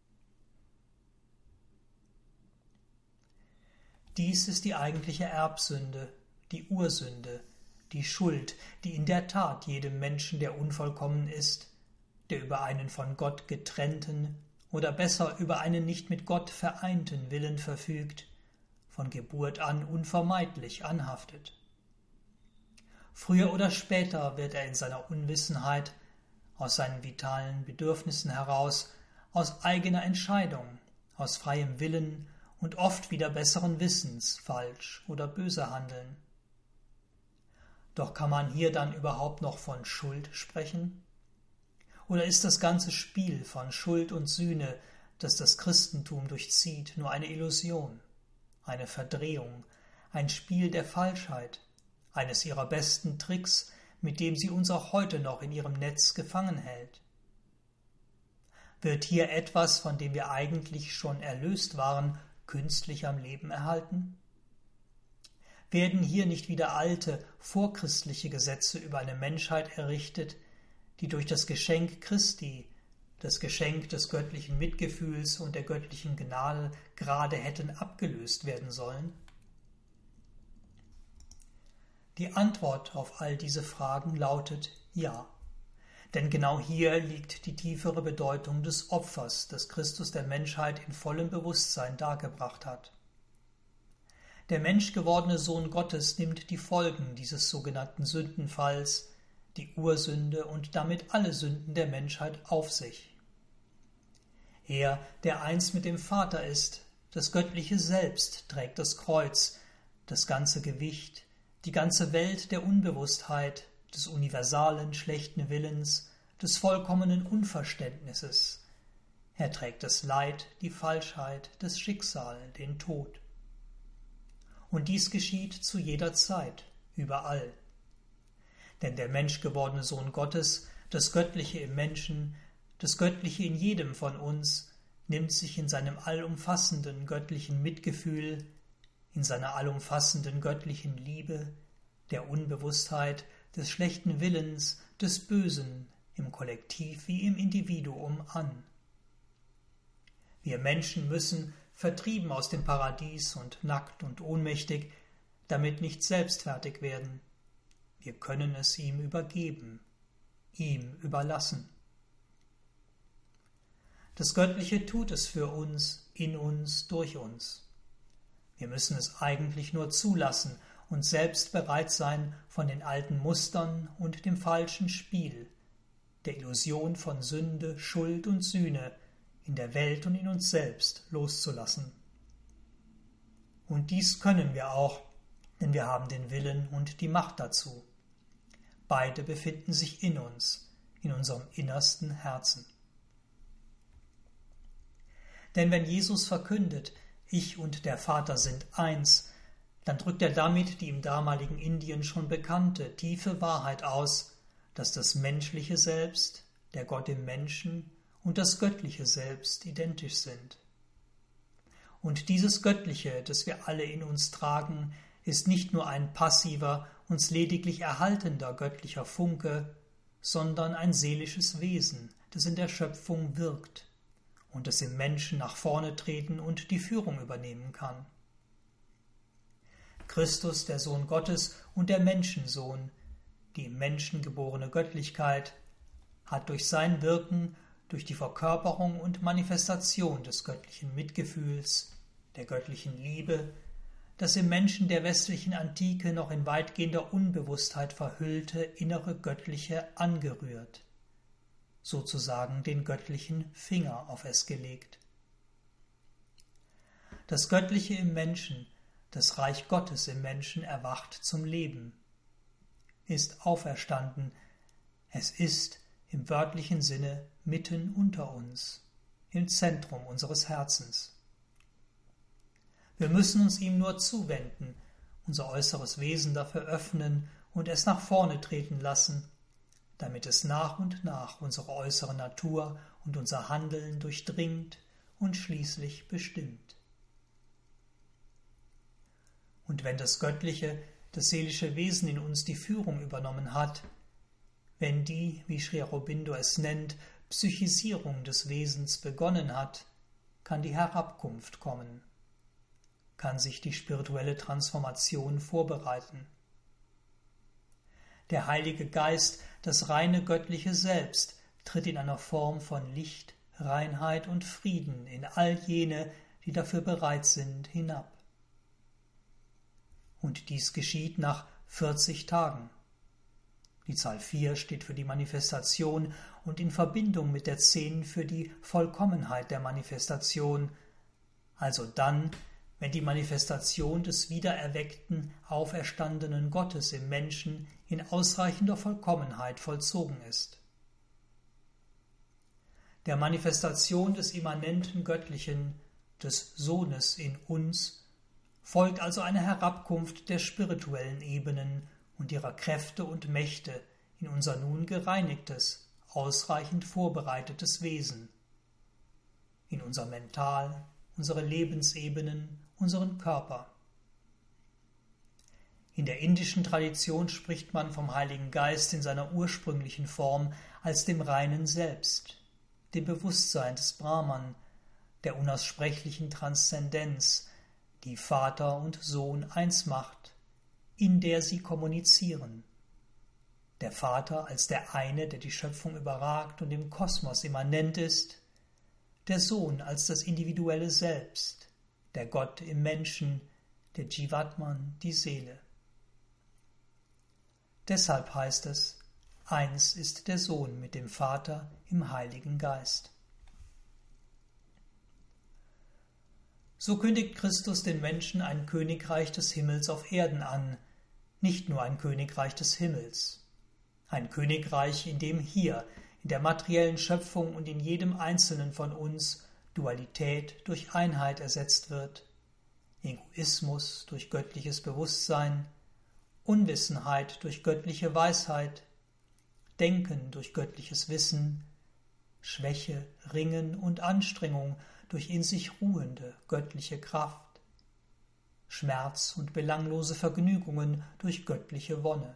Dies ist die eigentliche Erbsünde, die Ursünde, die Schuld, die in der Tat jedem Menschen, der unvollkommen ist, der über einen von Gott getrennten oder besser über einen nicht mit Gott vereinten Willen verfügt, von Geburt an unvermeidlich anhaftet. Früher oder später wird er in seiner Unwissenheit aus seinen vitalen Bedürfnissen heraus, aus eigener Entscheidung, aus freiem Willen und oft wieder besseren Wissens falsch oder böse handeln. Doch kann man hier dann überhaupt noch von Schuld sprechen? Oder ist das ganze Spiel von Schuld und Sühne, das das Christentum durchzieht, nur eine Illusion, eine Verdrehung, ein Spiel der Falschheit, eines ihrer besten Tricks, mit dem sie uns auch heute noch in ihrem Netz gefangen hält? Wird hier etwas, von dem wir eigentlich schon erlöst waren, künstlich am Leben erhalten? Werden hier nicht wieder alte, vorchristliche Gesetze über eine Menschheit errichtet, die durch das Geschenk Christi, das Geschenk des göttlichen Mitgefühls und der göttlichen Gnade gerade hätten abgelöst werden sollen? Die Antwort auf all diese Fragen lautet ja, denn genau hier liegt die tiefere Bedeutung des Opfers, das Christus der Menschheit in vollem Bewusstsein dargebracht hat. Der menschgewordene Sohn Gottes nimmt die Folgen dieses sogenannten Sündenfalls, die Ursünde und damit alle Sünden der Menschheit auf sich. Er, der eins mit dem Vater ist, das göttliche Selbst, trägt das Kreuz, das ganze Gewicht, die ganze Welt der Unbewusstheit, des universalen schlechten Willens, des vollkommenen Unverständnisses. Er trägt das Leid, die Falschheit, das Schicksal, den Tod. Und dies geschieht zu jeder Zeit, überall. Denn der menschgewordene Sohn Gottes, das Göttliche im Menschen, das Göttliche in jedem von uns, nimmt sich in seinem allumfassenden göttlichen Mitgefühl, in seiner allumfassenden göttlichen Liebe, der Unbewusstheit, des schlechten Willens, des Bösen, im Kollektiv wie im Individuum an. Wir Menschen müssen, vertrieben aus dem Paradies und nackt und ohnmächtig, damit nicht selbstfertig werden. Wir können es ihm übergeben, ihm überlassen. Das Göttliche tut es für uns, in uns, durch uns. Wir müssen es eigentlich nur zulassen und selbst bereit sein, von den alten Mustern und dem falschen Spiel, der Illusion von Sünde, Schuld und Sühne in der Welt und in uns selbst loszulassen. Und dies können wir auch, denn wir haben den Willen und die Macht dazu. Beide befinden sich in uns, in unserem innersten Herzen. Denn wenn Jesus verkündet, ich und der Vater sind eins, dann drückt er damit die im damaligen Indien schon bekannte, tiefe Wahrheit aus, dass das menschliche Selbst, der Gott im Menschen und das göttliche Selbst identisch sind. Und dieses Göttliche, das wir alle in uns tragen, ist nicht nur ein passiver, uns lediglich erhaltender göttlicher Funke, sondern ein seelisches Wesen, das in der Schöpfung wirkt und das im Menschen nach vorne treten und die Führung übernehmen kann. Christus, der Sohn Gottes und der Menschensohn, die im Menschen geborene Göttlichkeit, hat durch sein Wirken, durch die Verkörperung und Manifestation des göttlichen Mitgefühls, der göttlichen Liebe, das im Menschen der westlichen Antike noch in weitgehender Unbewusstheit verhüllte innere Göttliche angerührt, sozusagen den göttlichen Finger auf es gelegt. Das Göttliche im Menschen, das Reich Gottes im Menschen erwacht zum Leben, ist auferstanden, es ist im wörtlichen Sinne mitten unter uns, im Zentrum unseres Herzens. Wir müssen uns ihm nur zuwenden, unser äußeres Wesen dafür öffnen und es nach vorne treten lassen, damit es nach und nach unsere äußere Natur und unser Handeln durchdringt und schließlich bestimmt. Und wenn das Göttliche, das seelische Wesen in uns die Führung übernommen hat, wenn die, wie Sri Aurobindo es nennt, Psychisierung des Wesens begonnen hat, kann die Herabkunft kommen, kann sich die spirituelle Transformation vorbereiten. Der Heilige Geist, das reine göttliche Selbst, tritt in einer Form von Licht, Reinheit und Frieden in all jene, die dafür bereit sind, hinab. Und dies geschieht nach 40 Tagen. Die Zahl 4 steht für die Manifestation und in Verbindung mit der Szene für die Vollkommenheit der Manifestation, also dann, wenn die Manifestation des wiedererweckten, auferstandenen Gottes im Menschen in ausreichender Vollkommenheit vollzogen ist. Der Manifestation des immanenten Göttlichen, des Sohnes in uns, folgt also eine Herabkunft der spirituellen Ebenen und ihrer Kräfte und Mächte in unser nun gereinigtes, ausreichend vorbereitetes Wesen, in unser Mental, unsere Lebensebenen, unseren Körper. In der indischen Tradition spricht man vom Heiligen Geist in seiner ursprünglichen Form als dem reinen Selbst, dem Bewusstsein des Brahman, der unaussprechlichen Transzendenz, die Vater und Sohn eins macht, in der sie kommunizieren. Der Vater als der eine, der die Schöpfung überragt und im Kosmos immanent ist, der Sohn als das individuelle Selbst, der Gott im Menschen, der Jivatman, die Seele. Deshalb heißt es, eins ist der Sohn mit dem Vater im Heiligen Geist. So kündigt Christus den Menschen ein Königreich des Himmels auf Erden an, nicht nur ein Königreich des Himmels. Ein Königreich, in dem hier, in der materiellen Schöpfung und in jedem Einzelnen von uns Dualität durch Einheit ersetzt wird, Egoismus durch göttliches Bewusstsein, Unwissenheit durch göttliche Weisheit, Denken durch göttliches Wissen, Schwäche, Ringen und Anstrengung durch in sich ruhende göttliche Kraft, Schmerz und belanglose Vergnügungen durch göttliche Wonne.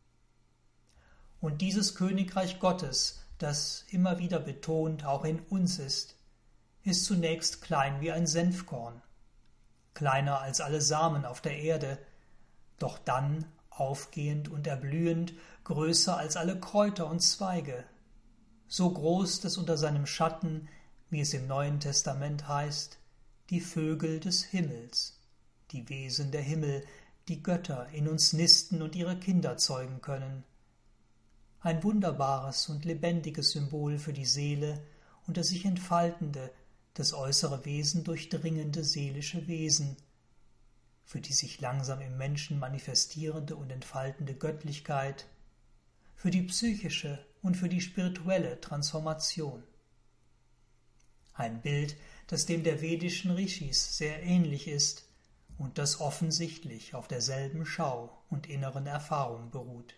Und dieses Königreich Gottes, das immer wieder betont auch in uns ist zunächst klein wie ein Senfkorn, kleiner als alle Samen auf der Erde, doch dann, aufgehend und erblühend, größer als alle Kräuter und Zweige, so groß, dass unter seinem Schatten, wie es im Neuen Testament heißt, die Vögel des Himmels, die Wesen der Himmel, die Götter in uns nisten und ihre Kinder zeugen können. Ein wunderbares und lebendiges Symbol für die Seele und das sich entfaltende, das äußere Wesen durchdringende seelische Wesen, für die sich langsam im Menschen manifestierende und entfaltende Göttlichkeit, für die psychische und für die spirituelle Transformation. Ein Bild, das dem der vedischen Rishis sehr ähnlich ist und das offensichtlich auf derselben Schau und inneren Erfahrung beruht.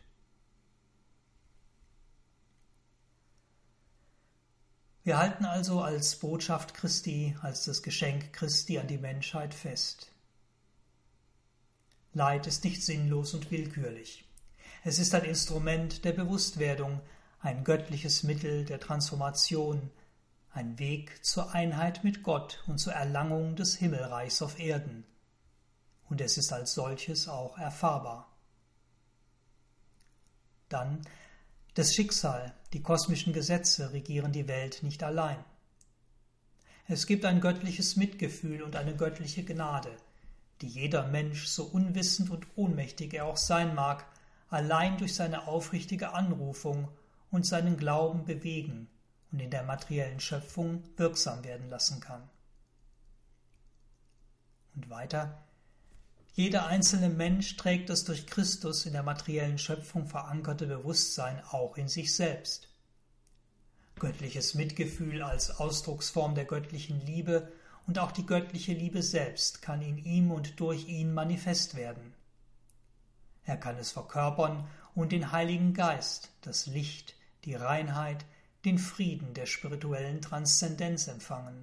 Wir halten also als Botschaft Christi, als das Geschenk Christi an die Menschheit fest. Leid ist nicht sinnlos und willkürlich. Es ist ein Instrument der Bewusstwerdung, ein göttliches Mittel der Transformation, ein Weg zur Einheit mit Gott und zur Erlangung des Himmelreichs auf Erden. Und es ist als solches auch erfahrbar. Dann das Schicksal, die kosmischen Gesetze regieren die Welt nicht allein. Es gibt ein göttliches Mitgefühl und eine göttliche Gnade, die jeder Mensch, so unwissend und ohnmächtig er auch sein mag, allein durch seine aufrichtige Anrufung und seinen Glauben bewegen und in der materiellen Schöpfung wirksam werden lassen kann. Und weiter: Jeder einzelne Mensch trägt das durch Christus in der materiellen Schöpfung verankerte Bewusstsein auch in sich selbst. Göttliches Mitgefühl als Ausdrucksform der göttlichen Liebe und auch die göttliche Liebe selbst kann in ihm und durch ihn manifest werden. Er kann es verkörpern und den Heiligen Geist, das Licht, die Reinheit, den Frieden der spirituellen Transzendenz empfangen.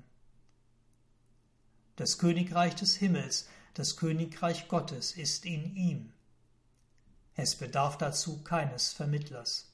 Das Königreich des Himmels, das Königreich Gottes ist in ihm. Es bedarf dazu keines Vermittlers.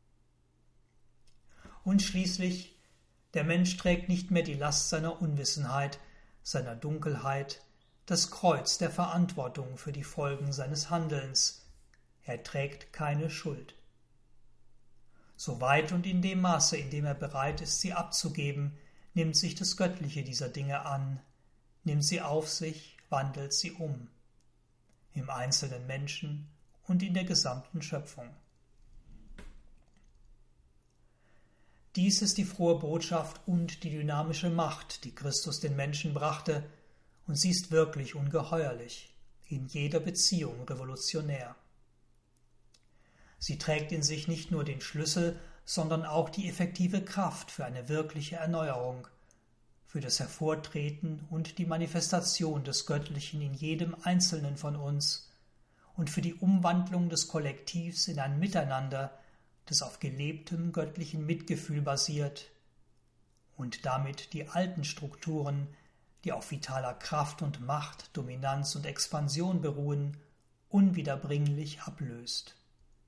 Und schließlich, der Mensch trägt nicht mehr die Last seiner Unwissenheit, seiner Dunkelheit, das Kreuz der Verantwortung für die Folgen seines Handelns. Er trägt keine Schuld. Soweit und in dem Maße, in dem er bereit ist, sie abzugeben, nimmt sich das Göttliche dieser Dinge an, nimmt sie auf sich, wandelt sie um, im einzelnen Menschen und in der gesamten Schöpfung. Dies ist die frohe Botschaft und die dynamische Macht, die Christus den Menschen brachte, und sie ist wirklich ungeheuerlich, in jeder Beziehung revolutionär. Sie trägt in sich nicht nur den Schlüssel, sondern auch die effektive Kraft für eine wirkliche Erneuerung, für das Hervortreten und die Manifestation des Göttlichen in jedem Einzelnen von uns und für die Umwandlung des Kollektivs in ein Miteinander, das auf gelebtem göttlichen Mitgefühl basiert und damit die alten Strukturen, die auf vitaler Kraft und Macht, Dominanz und Expansion beruhen, unwiederbringlich ablöst.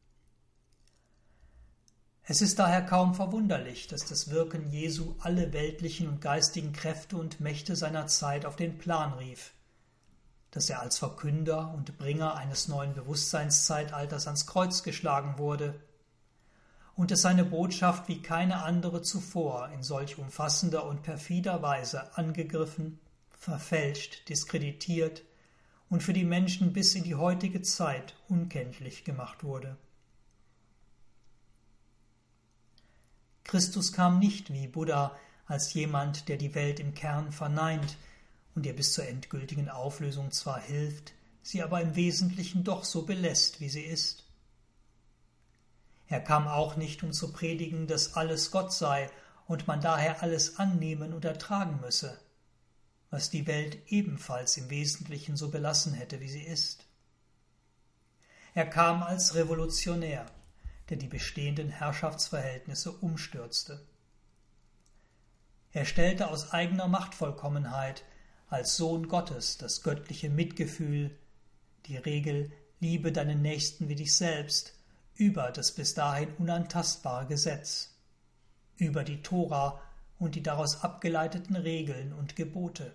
Es ist daher kaum verwunderlich, dass das Wirken Jesu alle weltlichen und geistigen Kräfte und Mächte seiner Zeit auf den Plan rief, dass er als Verkünder und Bringer eines neuen Bewusstseinszeitalters ans Kreuz geschlagen wurde und dass seine Botschaft wie keine andere zuvor in solch umfassender und perfider Weise angegriffen, verfälscht, diskreditiert und für die Menschen bis in die heutige Zeit unkenntlich gemacht wurde. Christus kam nicht wie Buddha als jemand, der die Welt im Kern verneint und ihr bis zur endgültigen Auflösung zwar hilft, sie aber im Wesentlichen doch so belässt, wie sie ist. Er kam auch nicht, um zu predigen, dass alles Gott sei und man daher alles annehmen und ertragen müsse, was die Welt ebenfalls im Wesentlichen so belassen hätte, wie sie ist. Er kam als Revolutionär, der die bestehenden Herrschaftsverhältnisse umstürzte. Er stellte aus eigener Machtvollkommenheit als Sohn Gottes das göttliche Mitgefühl, die Regel Liebe deinen Nächsten wie dich selbst, über das bis dahin unantastbare Gesetz, über die Tora und die daraus abgeleiteten Regeln und Gebote.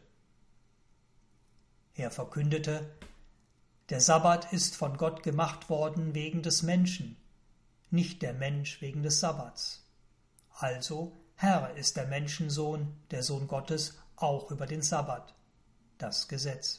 Er verkündete, der Sabbat ist von Gott gemacht worden wegen des Menschen, nicht der Mensch wegen des Sabbats. Also, Herr ist der Menschensohn, der Sohn Gottes, auch über den Sabbat, das Gesetz.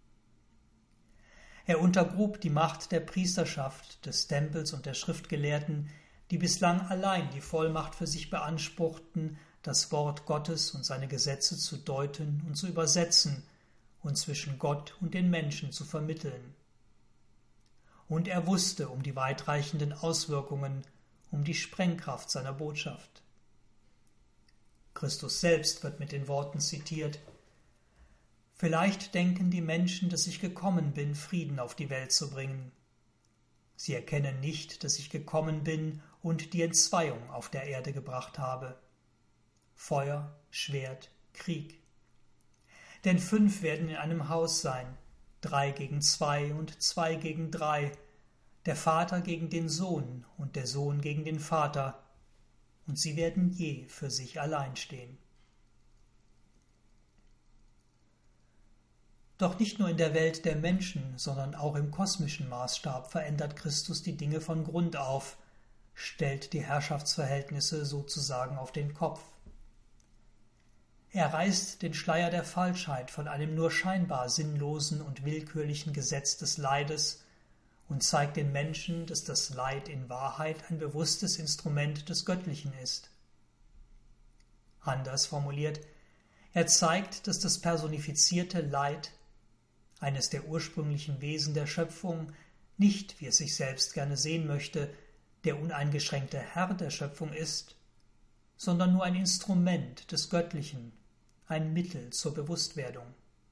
Er untergrub die Macht der Priesterschaft, des Tempels und der Schriftgelehrten, die bislang allein die Vollmacht für sich beanspruchten, das Wort Gottes und seine Gesetze zu deuten und zu übersetzen und zwischen Gott und den Menschen zu vermitteln. Und er wusste um die weitreichenden Auswirkungen, um die Sprengkraft seiner Botschaft. Christus selbst wird mit den Worten zitiert: Vielleicht denken die Menschen, dass ich gekommen bin, Frieden auf die Welt zu bringen. Sie erkennen nicht, dass ich gekommen bin und die Entzweiung auf der Erde gebracht habe. Feuer, Schwert, Krieg. Denn 5 werden in einem Haus sein, 3 gegen 2 und 2 gegen 3, der Vater gegen den Sohn und der Sohn gegen den Vater, und sie werden je für sich allein stehen. Doch nicht nur in der Welt der Menschen, sondern auch im kosmischen Maßstab verändert Christus die Dinge von Grund auf, stellt die Herrschaftsverhältnisse sozusagen auf den Kopf. Er reißt den Schleier der Falschheit von einem nur scheinbar sinnlosen und willkürlichen Gesetz des Leides und zeigt den Menschen, dass das Leid in Wahrheit ein bewusstes Instrument des Göttlichen ist. Anders formuliert, er zeigt, dass das personifizierte Leid, eines der ursprünglichen Wesen der Schöpfung, nicht, wie es sich selbst gerne sehen möchte, der uneingeschränkte Herr der Schöpfung ist, sondern nur ein Instrument des Göttlichen, ein Mittel zur Bewusstwerdung.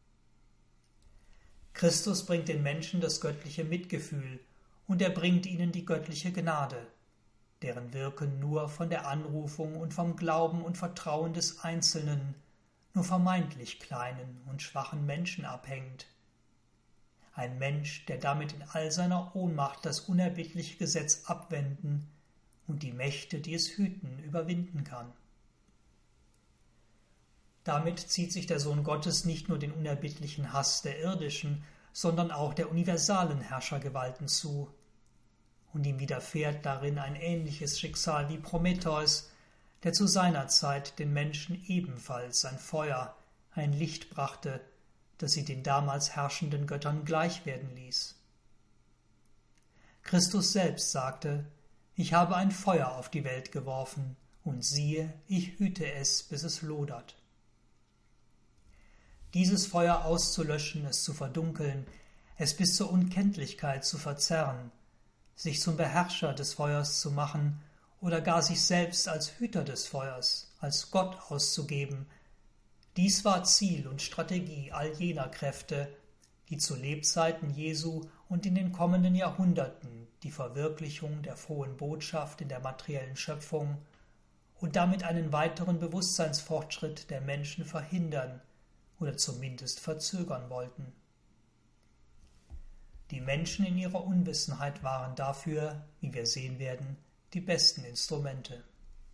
Christus bringt den Menschen das göttliche Mitgefühl und er bringt ihnen die göttliche Gnade, deren Wirken nur von der Anrufung und vom Glauben und Vertrauen des einzelnen, nur vermeintlich kleinen und schwachen Menschen abhängt. Ein Mensch, der damit in all seiner Ohnmacht das unerbittliche Gesetz abwenden und die Mächte, die es hüten, überwinden kann. Damit zieht sich der Sohn Gottes nicht nur den unerbittlichen Hass der irdischen, sondern auch der universalen Herrschergewalten zu. Und ihm widerfährt darin ein ähnliches Schicksal wie Prometheus, der zu seiner Zeit den Menschen ebenfalls ein Feuer, ein Licht brachte, das sie den damals herrschenden Göttern gleich werden ließ. Christus selbst sagte: Ich habe ein Feuer auf die Welt geworfen, und siehe, ich hüte es, bis es lodert. Dieses Feuer auszulöschen, es zu verdunkeln, es bis zur Unkenntlichkeit zu verzerren, sich zum Beherrscher des Feuers zu machen oder gar sich selbst als Hüter des Feuers, als Gott auszugeben, dies war Ziel und Strategie all jener Kräfte, die zu Lebzeiten Jesu und in den kommenden Jahrhunderten die Verwirklichung der frohen Botschaft in der materiellen Schöpfung und damit einen weiteren Bewusstseinsfortschritt der Menschen verhindern oder zumindest verzögern wollten. Die Menschen in ihrer Unwissenheit waren dafür, wie wir sehen werden, die besten Instrumente.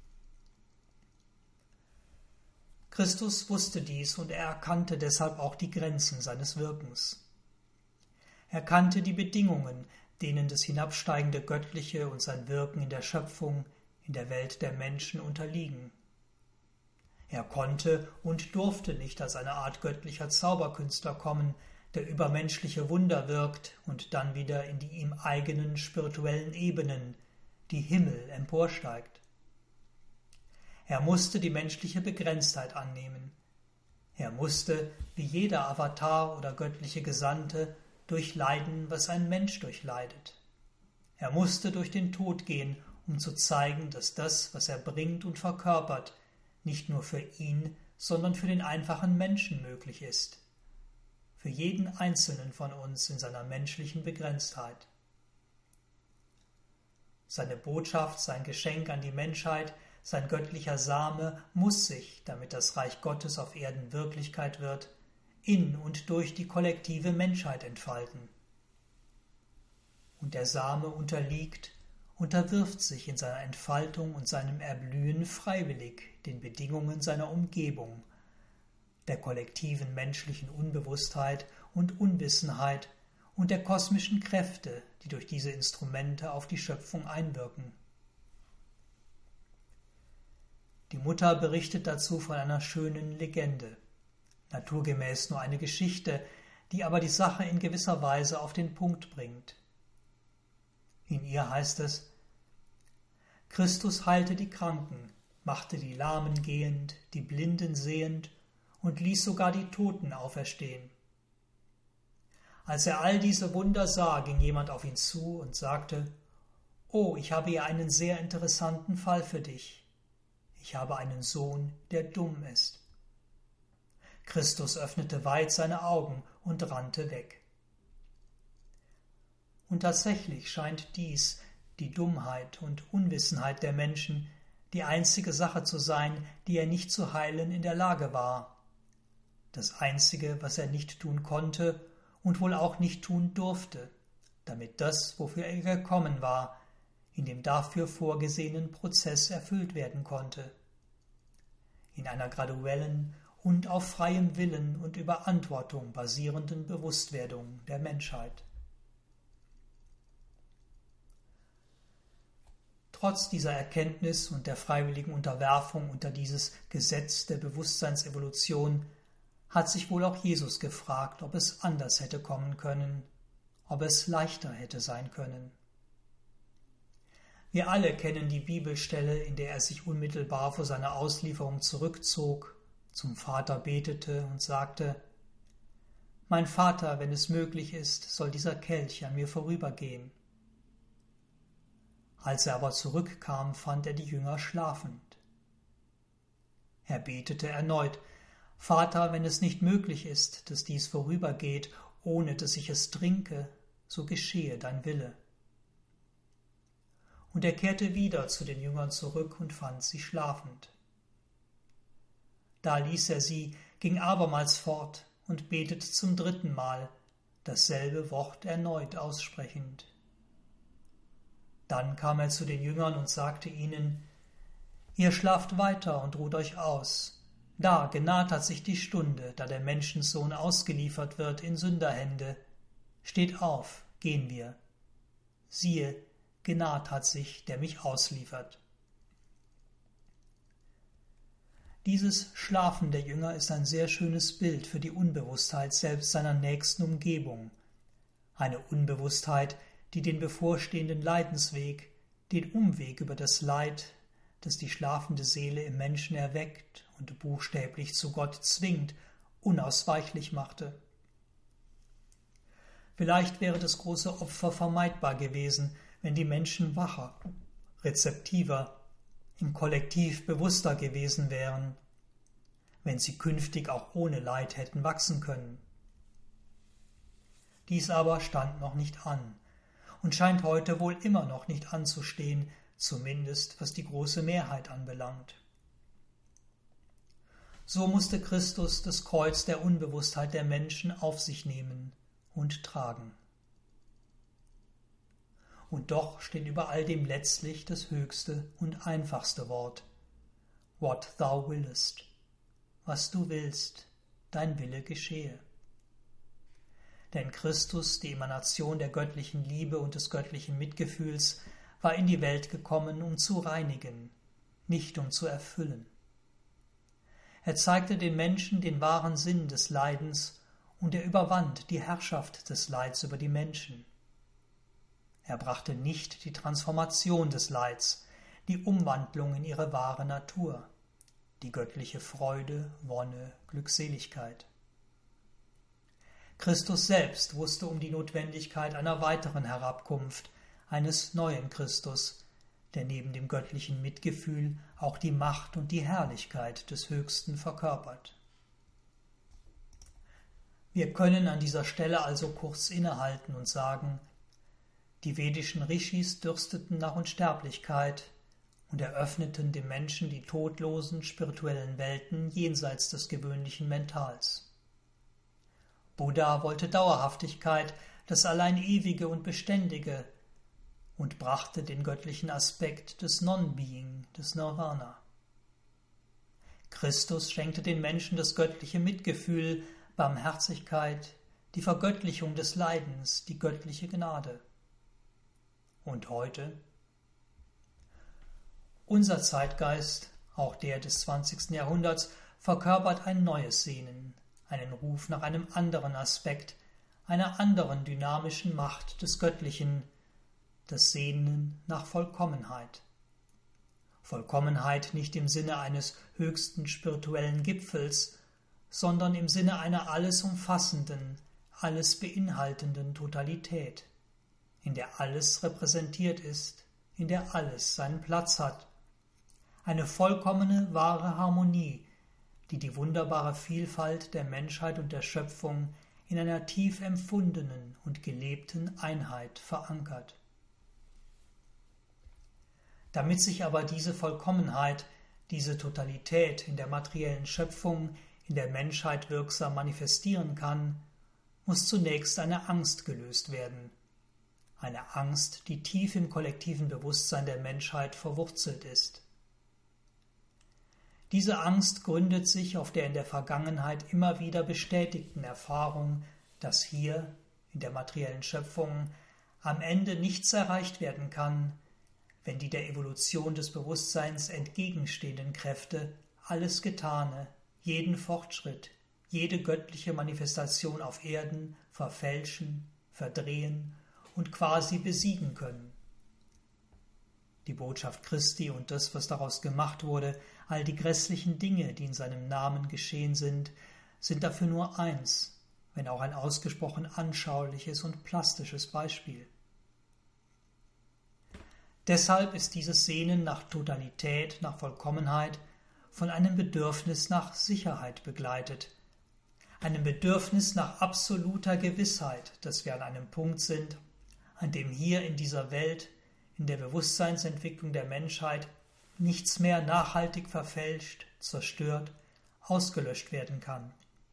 Christus wusste dies und er erkannte deshalb auch die Grenzen seines Wirkens. Er kannte die Bedingungen, denen das hinabsteigende Göttliche und sein Wirken in der Schöpfung, in der Welt der Menschen unterliegen. Er konnte und durfte nicht als eine Art göttlicher Zauberkünstler kommen, der übermenschliche Wunder wirkt und dann wieder in die ihm eigenen spirituellen Ebenen, die Himmel, emporsteigt. Er musste die menschliche Begrenztheit annehmen. Er musste, wie jeder Avatar oder göttliche Gesandte, durchleiden, was ein Mensch durchleidet. Er musste durch den Tod gehen, um zu zeigen, dass das, was er bringt und verkörpert, nicht nur für ihn, sondern für den einfachen Menschen möglich ist. Für jeden Einzelnen von uns in seiner menschlichen Begrenztheit. Seine Botschaft, sein Geschenk an die Menschheit, sein göttlicher Same muss sich, damit das Reich Gottes auf Erden Wirklichkeit wird, in und durch die kollektive Menschheit entfalten. Und der Same unterwirft sich in seiner Entfaltung und seinem Erblühen freiwillig den Bedingungen seiner Umgebung, der kollektiven menschlichen Unbewusstheit und Unwissenheit und der kosmischen Kräfte, die durch diese Instrumente auf die Schöpfung einwirken. Die Mutter berichtet dazu von einer schönen Legende, naturgemäß nur eine Geschichte, die aber die Sache in gewisser Weise auf den Punkt bringt. In ihr heißt es: Christus heilte die Kranken, machte die Lahmen gehend, die Blinden sehend und ließ sogar die Toten auferstehen. Als er all diese Wunder sah, ging jemand auf ihn zu und sagte: »Oh, ich habe hier einen sehr interessanten Fall für dich. Ich habe einen Sohn, der dumm ist.« Christus öffnete weit seine Augen und rannte weg. Und tatsächlich scheint dies, die Dummheit und Unwissenheit der Menschen, die einzige Sache zu sein, die er nicht zu heilen in der Lage war. Das Einzige, was er nicht tun konnte und wohl auch nicht tun durfte, damit das, wofür er gekommen war, in dem dafür vorgesehenen Prozess erfüllt werden konnte. In einer graduellen und auf freiem Willen und Überantwortung basierenden Bewusstwerdung der Menschheit. Trotz dieser Erkenntnis und der freiwilligen Unterwerfung unter dieses Gesetz der Bewusstseinsevolution hat sich wohl auch Jesus gefragt, ob es anders hätte kommen können, ob es leichter hätte sein können. Wir alle kennen die Bibelstelle, in der er sich unmittelbar vor seiner Auslieferung zurückzog, zum Vater betete und sagte: »Mein Vater, wenn es möglich ist, soll dieser Kelch an mir vorübergehen.« Als er aber zurückkam, fand er die Jünger schlafend. Er betete erneut: »Vater, wenn es nicht möglich ist, dass dies vorübergeht, ohne dass ich es trinke, so geschehe dein Wille.« Und er kehrte wieder zu den Jüngern zurück und fand sie schlafend. Da ließ er sie, ging abermals fort und betete zum 3. Mal, dasselbe Wort erneut aussprechend. Dann kam er zu den Jüngern und sagte ihnen: »Ihr schlaft weiter und ruht euch aus. Da genaht hat sich die Stunde, da der Menschensohn ausgeliefert wird in Sünderhände. Steht auf, gehen wir. Siehe, genaht hat sich, der mich ausliefert.« Dieses Schlafen der Jünger ist ein sehr schönes Bild für die Unbewusstheit selbst seiner nächsten Umgebung. Eine Unbewusstheit, die den bevorstehenden Leidensweg, den Umweg über das Leid, das die schlafende Seele im Menschen erweckt und buchstäblich zu Gott zwingt, unausweichlich machte. Vielleicht wäre das große Opfer vermeidbar gewesen, wenn die Menschen wacher, rezeptiver, im Kollektiv bewusster gewesen wären, wenn sie künftig auch ohne Leid hätten wachsen können. Dies aber stand noch nicht an und scheint heute wohl immer noch nicht anzustehen, zumindest was die große Mehrheit anbelangt. So musste Christus das Kreuz der Unbewusstheit der Menschen auf sich nehmen und tragen. Und doch steht über all dem letztlich das höchste und einfachste Wort: What thou willest, was du willst, dein Wille geschehe. Denn Christus, die Emanation der göttlichen Liebe und des göttlichen Mitgefühls, war in die Welt gekommen, um zu reinigen, nicht um zu erfüllen. Er zeigte den Menschen den wahren Sinn des Leidens und er überwand die Herrschaft des Leids über die Menschen. Er brachte nicht die Transformation des Leids, die Umwandlung in ihre wahre Natur, die göttliche Freude, Wonne, Glückseligkeit. Christus selbst wusste um die Notwendigkeit einer weiteren Herabkunft, eines neuen Christus, der neben dem göttlichen Mitgefühl auch die Macht und die Herrlichkeit des Höchsten verkörpert. Wir können an dieser Stelle also kurz innehalten und sagen, die vedischen Rishis dürsteten nach Unsterblichkeit und eröffneten dem Menschen die todlosen spirituellen Welten jenseits des gewöhnlichen Mentals. Buddha wollte Dauerhaftigkeit, das allein Ewige und Beständige, und brachte den göttlichen Aspekt des Non-Being, des Nirvana. Christus schenkte den Menschen das göttliche Mitgefühl, Barmherzigkeit, die Vergöttlichung des Leidens, die göttliche Gnade. Und heute? Unser Zeitgeist, auch der des 20. Jahrhunderts, verkörpert ein neues Sehnen, einen Ruf nach einem anderen Aspekt, einer anderen dynamischen Macht des Göttlichen, das Sehnen nach Vollkommenheit. Vollkommenheit nicht im Sinne eines höchsten spirituellen Gipfels, sondern im Sinne einer alles umfassenden, alles beinhaltenden Totalität, in der alles repräsentiert ist, in der alles seinen Platz hat. Eine vollkommene, wahre Harmonie, die die wunderbare Vielfalt der Menschheit und der Schöpfung in einer tief empfundenen und gelebten Einheit verankert. Damit sich aber diese Vollkommenheit, diese Totalität in der materiellen Schöpfung, in der Menschheit wirksam manifestieren kann, muss zunächst eine Angst gelöst werden. Eine Angst, die tief im kollektiven Bewusstsein der Menschheit verwurzelt ist. Diese Angst gründet sich auf der in der Vergangenheit immer wieder bestätigten Erfahrung, dass hier, in der materiellen Schöpfung, am Ende nichts erreicht werden kann, wenn die der Evolution des Bewusstseins entgegenstehenden Kräfte alles Getane, jeden Fortschritt, jede göttliche Manifestation auf Erden verfälschen, verdrehen und quasi besiegen können. Die Botschaft Christi und das, was daraus gemacht wurde, all die grässlichen Dinge, die in seinem Namen geschehen sind dafür nur eins, wenn auch ein ausgesprochen anschauliches und plastisches Beispiel. Deshalb ist dieses Sehnen nach Totalität, nach Vollkommenheit von einem Bedürfnis nach Sicherheit begleitet, einem Bedürfnis nach absoluter Gewissheit, dass wir an einem Punkt sind, an dem hier in dieser Welt, in der Bewusstseinsentwicklung der Menschheit, nichts mehr nachhaltig verfälscht, zerstört, ausgelöscht werden kann.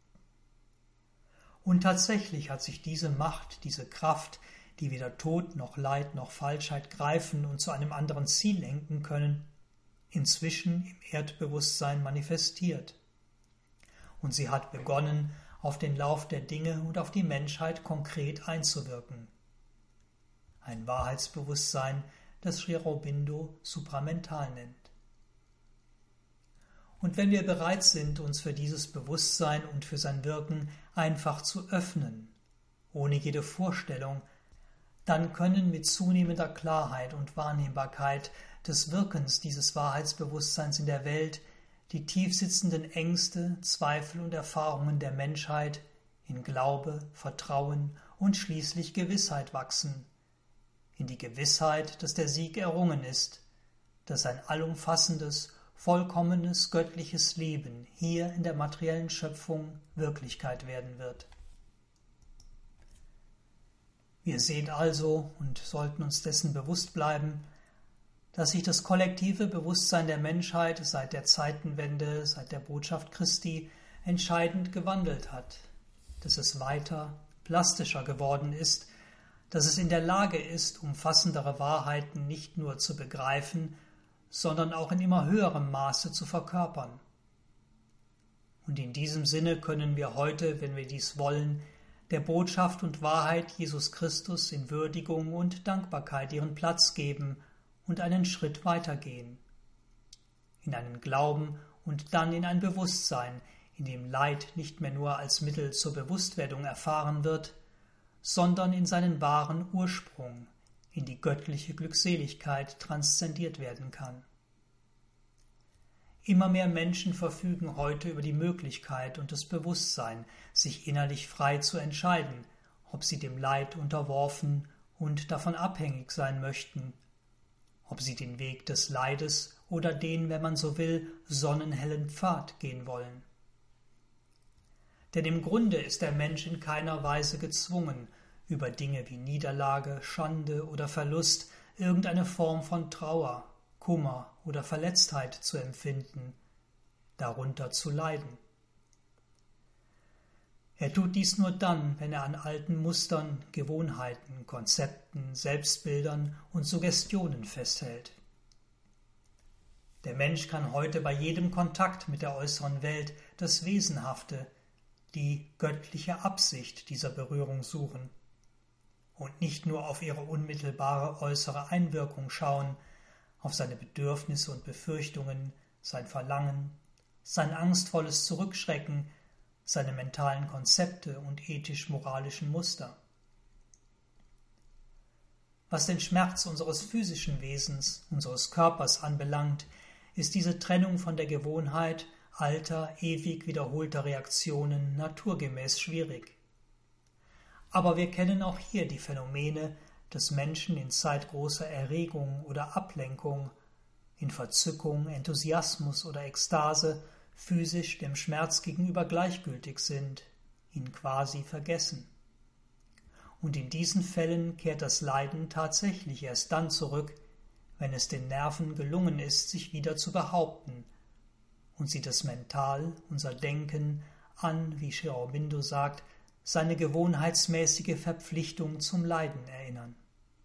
Und tatsächlich hat sich diese Macht, diese Kraft, die weder Tod noch Leid noch Falschheit greifen und zu einem anderen Ziel lenken können, inzwischen im Erdbewusstsein manifestiert. Und sie hat begonnen, auf den Lauf der Dinge und auf die Menschheit konkret einzuwirken. Ein Wahrheitsbewusstsein, das Sri Aurobindo supramental nennt. Und wenn wir bereit sind, uns für dieses Bewusstsein und für sein Wirken einfach zu öffnen, ohne jede Vorstellung, dann können mit zunehmender Klarheit und Wahrnehmbarkeit des Wirkens dieses Wahrheitsbewusstseins in der Welt die tiefsitzenden Ängste, Zweifel und Erfahrungen der Menschheit in Glaube, Vertrauen und schließlich Gewissheit wachsen, in die Gewissheit, dass der Sieg errungen ist, dass ein allumfassendes, vollkommenes, göttliches Leben hier in der materiellen Schöpfung Wirklichkeit werden wird. Wir sehen also und sollten uns dessen bewusst bleiben, dass sich das kollektive Bewusstsein der Menschheit seit der Zeitenwende, seit der Botschaft Christi entscheidend gewandelt hat, dass es weiter, plastischer geworden ist, dass es in der Lage ist, umfassendere Wahrheiten nicht nur zu begreifen, sondern auch in immer höherem Maße zu verkörpern. Und in diesem Sinne können wir heute, wenn wir dies wollen, der Botschaft und Wahrheit Jesus Christus in Würdigung und Dankbarkeit ihren Platz geben und einen Schritt weitergehen. In einen Glauben und dann in ein Bewusstsein, in dem Leid nicht mehr nur als Mittel zur Bewusstwerdung erfahren wird, sondern in seinen wahren Ursprung, in die göttliche Glückseligkeit transzendiert werden kann. Immer mehr Menschen verfügen heute über die Möglichkeit und das Bewusstsein, sich innerlich frei zu entscheiden, ob sie dem Leid unterworfen und davon abhängig sein möchten, ob sie den Weg des Leides oder den, wenn man so will, sonnenhellen Pfad gehen wollen. Denn im Grunde ist der Mensch in keiner Weise gezwungen, über Dinge wie Niederlage, Schande oder Verlust irgendeine Form von Trauer, Kummer oder Verletztheit zu empfinden, darunter zu leiden. Er tut dies nur dann, wenn er an alten Mustern, Gewohnheiten, Konzepten, Selbstbildern und Suggestionen festhält. Der Mensch kann heute bei jedem Kontakt mit der äußeren Welt das Wesenhafte, die göttliche Absicht dieser Berührung suchen und nicht nur auf ihre unmittelbare äußere Einwirkung schauen, auf seine Bedürfnisse und Befürchtungen, sein Verlangen, sein angstvolles Zurückschrecken, seine mentalen Konzepte und ethisch-moralischen Muster. Was den Schmerz unseres physischen Wesens, unseres Körpers anbelangt, ist diese Trennung von der Gewohnheit alter, ewig wiederholter Reaktionen naturgemäß schwierig. Aber wir kennen auch hier die Phänomene, dass Menschen in Zeit großer Erregung oder Ablenkung, in Verzückung, Enthusiasmus oder Ekstase physisch dem Schmerz gegenüber gleichgültig sind, ihn quasi vergessen. Und in diesen Fällen kehrt das Leiden tatsächlich erst dann zurück, wenn es den Nerven gelungen ist, sich wieder zu behaupten und sie das Mental, unser Denken, an, wie Sri Aurobindo sagt, seine gewohnheitsmäßige Verpflichtung zum Leiden erinnern.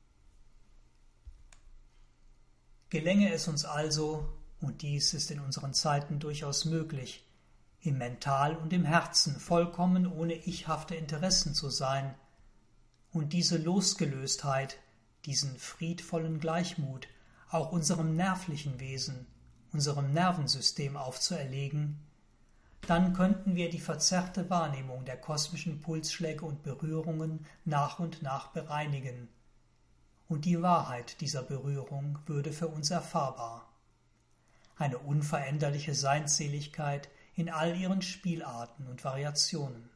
Gelänge es uns also, und dies ist in unseren Zeiten durchaus möglich, im Mental und im Herzen vollkommen ohne ichhafte Interessen zu sein und diese Losgelöstheit, diesen friedvollen Gleichmut auch unserem nervlichen Wesen, unserem Nervensystem aufzuerlegen, dann könnten wir die verzerrte Wahrnehmung der kosmischen Pulsschläge und Berührungen nach und nach bereinigen, und die Wahrheit dieser Berührung würde für uns erfahrbar. Eine unveränderliche Seinsseligkeit in all ihren Spielarten und Variationen.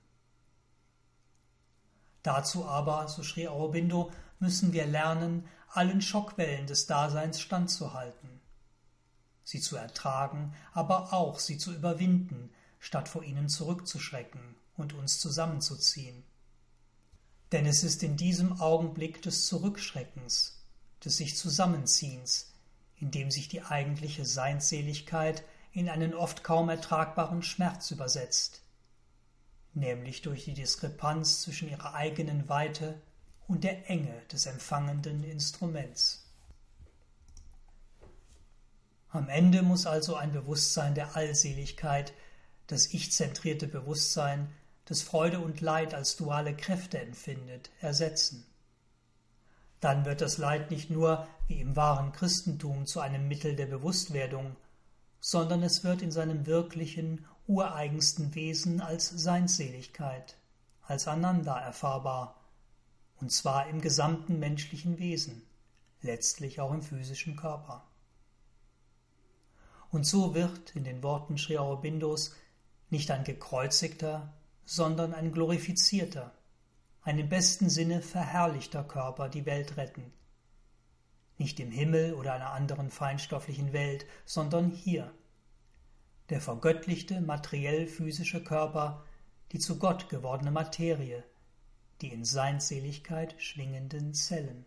Dazu aber, so Sri Aurobindo, müssen wir lernen, allen Schockwellen des Daseins standzuhalten, sie zu ertragen, aber auch sie zu überwinden, statt vor ihnen zurückzuschrecken und uns zusammenzuziehen. Denn es ist in diesem Augenblick des Zurückschreckens, des sich Zusammenziehens, in dem sich die eigentliche Seinsseligkeit in einen oft kaum ertragbaren Schmerz übersetzt, nämlich durch die Diskrepanz zwischen ihrer eigenen Weite und der Enge des empfangenden Instruments. Am Ende muss also ein Bewusstsein der Allseligkeit, das ich-zentrierte Bewusstsein, das Freude und Leid als duale Kräfte empfindet, ersetzen. Dann wird das Leid nicht nur, wie im wahren Christentum, zu einem Mittel der Bewusstwerdung, sondern es wird in seinem wirklichen, ureigensten Wesen als Seinsseligkeit, als Ananda erfahrbar, und zwar im gesamten menschlichen Wesen, letztlich auch im physischen Körper. Und so wird, in den Worten Sri Aurobindos, nicht ein gekreuzigter, sondern ein glorifizierter, ein im besten Sinne verherrlichter Körper die Welt retten. Nicht im Himmel oder einer anderen feinstofflichen Welt, sondern hier. Der vergöttlichte, materiell-physische Körper, die zu Gott gewordene Materie, die in Seinsseligkeit schwingenden Zellen.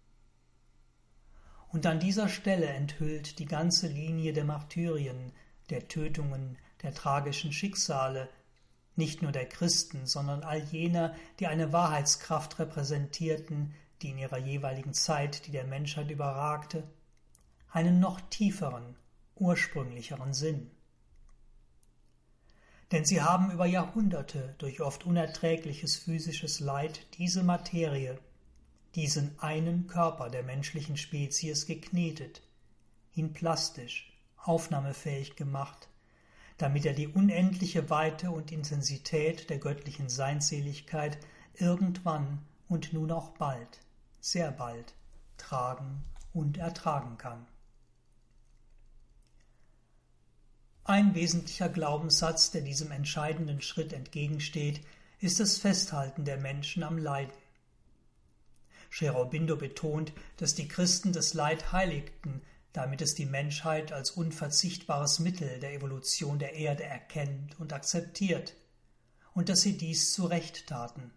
Und an dieser Stelle enthüllt die ganze Linie der Martyrien, der Tötungen, der tragischen Schicksale, nicht nur der Christen, sondern all jener, die eine Wahrheitskraft repräsentierten, die in ihrer jeweiligen Zeit die der Menschheit überragte, einen noch tieferen, ursprünglicheren Sinn. Denn sie haben über Jahrhunderte durch oft unerträgliches physisches Leid diese Materie, diesen einen Körper der menschlichen Spezies geknetet, ihn plastisch, aufnahmefähig gemacht, damit er die unendliche Weite und Intensität der göttlichen Seinsseligkeit irgendwann und nun auch bald, sehr bald, tragen und ertragen kann. Ein wesentlicher Glaubenssatz, der diesem entscheidenden Schritt entgegensteht, ist das Festhalten der Menschen am Leiden. Sri Aurobindo betont, dass die Christen das Leid heiligten, damit es die Menschheit als unverzichtbares Mittel der Evolution der Erde erkennt und akzeptiert, und dass sie dies zu Recht taten.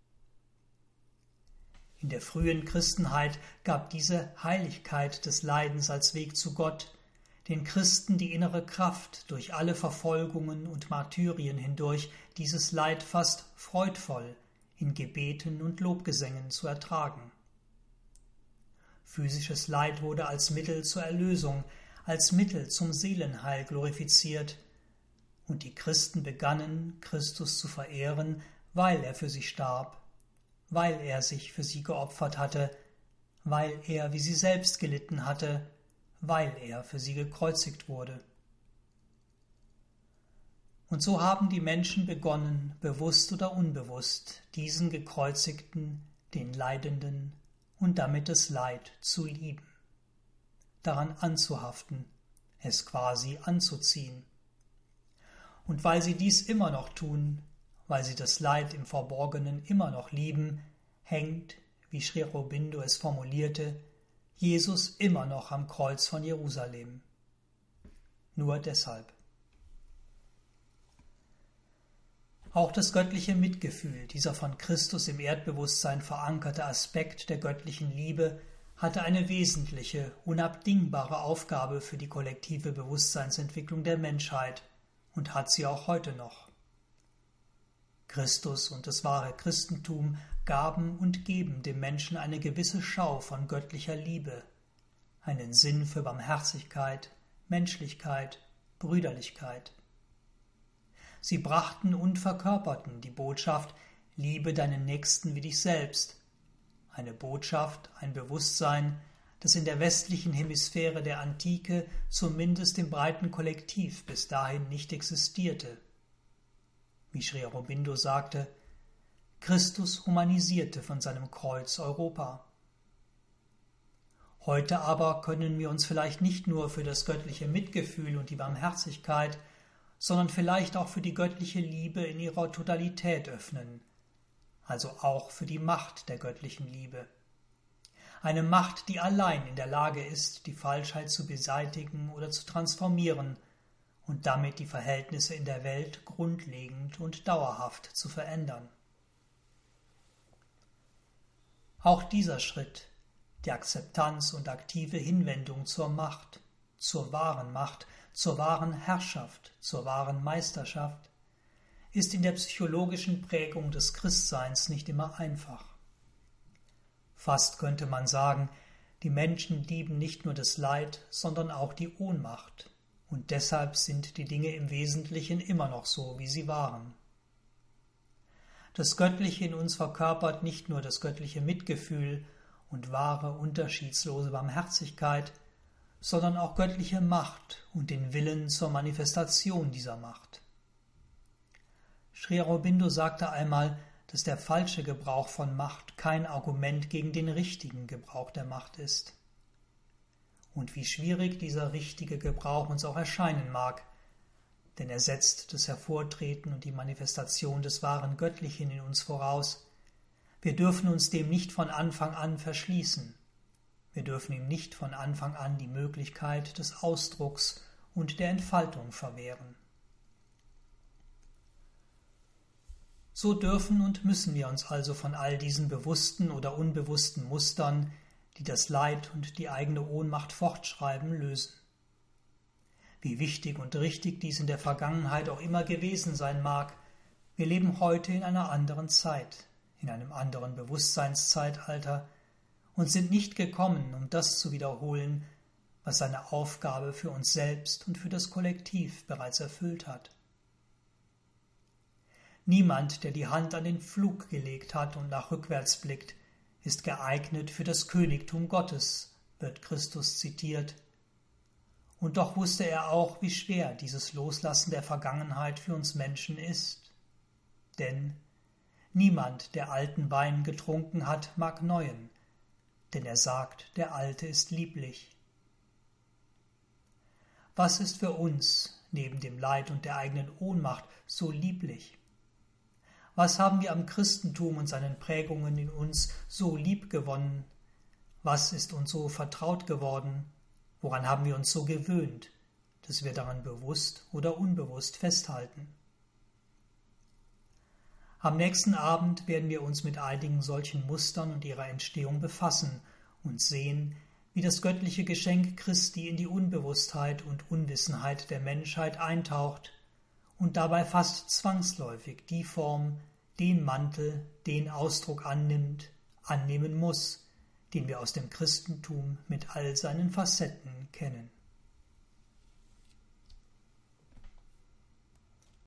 In der frühen Christenheit gab diese Heiligkeit des Leidens als Weg zu Gott den Christen die innere Kraft, durch alle Verfolgungen und Martyrien hindurch dieses Leid fast freudvoll in Gebeten und Lobgesängen zu ertragen. Physisches Leid wurde als Mittel zur Erlösung, als Mittel zum Seelenheil glorifiziert, und die Christen begannen, Christus zu verehren, weil er für sie starb, weil er sich für sie geopfert hatte, weil er wie sie selbst gelitten hatte, weil er für sie gekreuzigt wurde. Und so haben die Menschen begonnen, bewusst oder unbewusst, diesen Gekreuzigten, den Leidenden und damit das Leid zu lieben, daran anzuhaften, es quasi anzuziehen. Und weil sie dies immer noch tun, weil sie das Leid im Verborgenen immer noch lieben, hängt, wie Sri Aurobindo es formulierte, Jesus immer noch am Kreuz von Jerusalem. Nur deshalb. Auch das göttliche Mitgefühl, dieser von Christus im Erdbewusstsein verankerte Aspekt der göttlichen Liebe, hatte eine wesentliche, unabdingbare Aufgabe für die kollektive Bewusstseinsentwicklung der Menschheit und hat sie auch heute noch. Christus und das wahre Christentum gaben und geben dem Menschen eine gewisse Schau von göttlicher Liebe, einen Sinn für Barmherzigkeit, Menschlichkeit, Brüderlichkeit. Sie brachten und verkörperten die Botschaft, liebe deinen Nächsten wie dich selbst, eine Botschaft, ein Bewusstsein, das in der westlichen Hemisphäre der Antike zumindest im breiten Kollektiv bis dahin nicht existierte. Wie Sri Aurobindo sagte, Christus humanisierte von seinem Kreuz Europa. Heute aber können wir uns vielleicht nicht nur für das göttliche Mitgefühl und die Barmherzigkeit, sondern vielleicht auch für die göttliche Liebe in ihrer Totalität öffnen, also auch für die Macht der göttlichen Liebe. Eine Macht, die allein in der Lage ist, die Falschheit zu beseitigen oder zu transformieren und damit die Verhältnisse in der Welt grundlegend und dauerhaft zu verändern. Auch dieser Schritt, die Akzeptanz und aktive Hinwendung zur Macht, zur wahren Herrschaft, zur wahren Meisterschaft, ist in der psychologischen Prägung des Christseins nicht immer einfach. Fast könnte man sagen, die Menschen lieben nicht nur das Leid, sondern auch die Ohnmacht, und deshalb sind die Dinge im Wesentlichen immer noch so, wie sie waren. Das Göttliche in uns verkörpert nicht nur das göttliche Mitgefühl und wahre, unterschiedslose Barmherzigkeit, sondern auch göttliche Macht und den Willen zur Manifestation dieser Macht. Sri Aurobindo sagte einmal, dass der falsche Gebrauch von Macht kein Argument gegen den richtigen Gebrauch der Macht ist. und wie schwierig dieser richtige Gebrauch uns auch erscheinen mag, denn er setzt das Hervortreten und die Manifestation des wahren Göttlichen in uns voraus. Wir dürfen uns dem nicht von Anfang an verschließen. Wir dürfen ihm nicht von Anfang an die Möglichkeit des Ausdrucks und der Entfaltung verwehren. So dürfen und müssen wir uns also von all diesen bewussten oder unbewussten Mustern, die das Leid und die eigene Ohnmacht fortschreiben, lösen. Wie wichtig und richtig dies in der Vergangenheit auch immer gewesen sein mag, wir leben heute in einer anderen Zeit, in einem anderen Bewusstseinszeitalter und sind nicht gekommen, um das zu wiederholen, was seine Aufgabe für uns selbst und für das Kollektiv bereits erfüllt hat. Niemand, der die Hand an den Pflug gelegt hat und nach rückwärts blickt, ist geeignet für das Königtum Gottes, wird Christus zitiert. Und doch wusste er auch, wie schwer dieses Loslassen der Vergangenheit für uns Menschen ist. Denn niemand, der alten Wein getrunken hat, mag neuen, denn er sagt, der alte ist lieblich. Was ist für uns, neben dem Leid und der eigenen Ohnmacht, so lieblich? Was haben wir am Christentum und seinen Prägungen in uns so lieb gewonnen? Was ist uns so vertraut geworden? Woran haben wir uns so gewöhnt, dass wir daran bewusst oder unbewusst festhalten? Am nächsten Abend werden wir uns mit einigen solchen Mustern und ihrer Entstehung befassen und sehen, wie das göttliche Geschenk Christi in die Unbewusstheit und Unwissenheit der Menschheit eintaucht und dabei fast zwangsläufig die Form, den Mantel, den Ausdruck annimmt, annehmen muss, den wir aus dem Christentum mit all seinen Facetten kennen.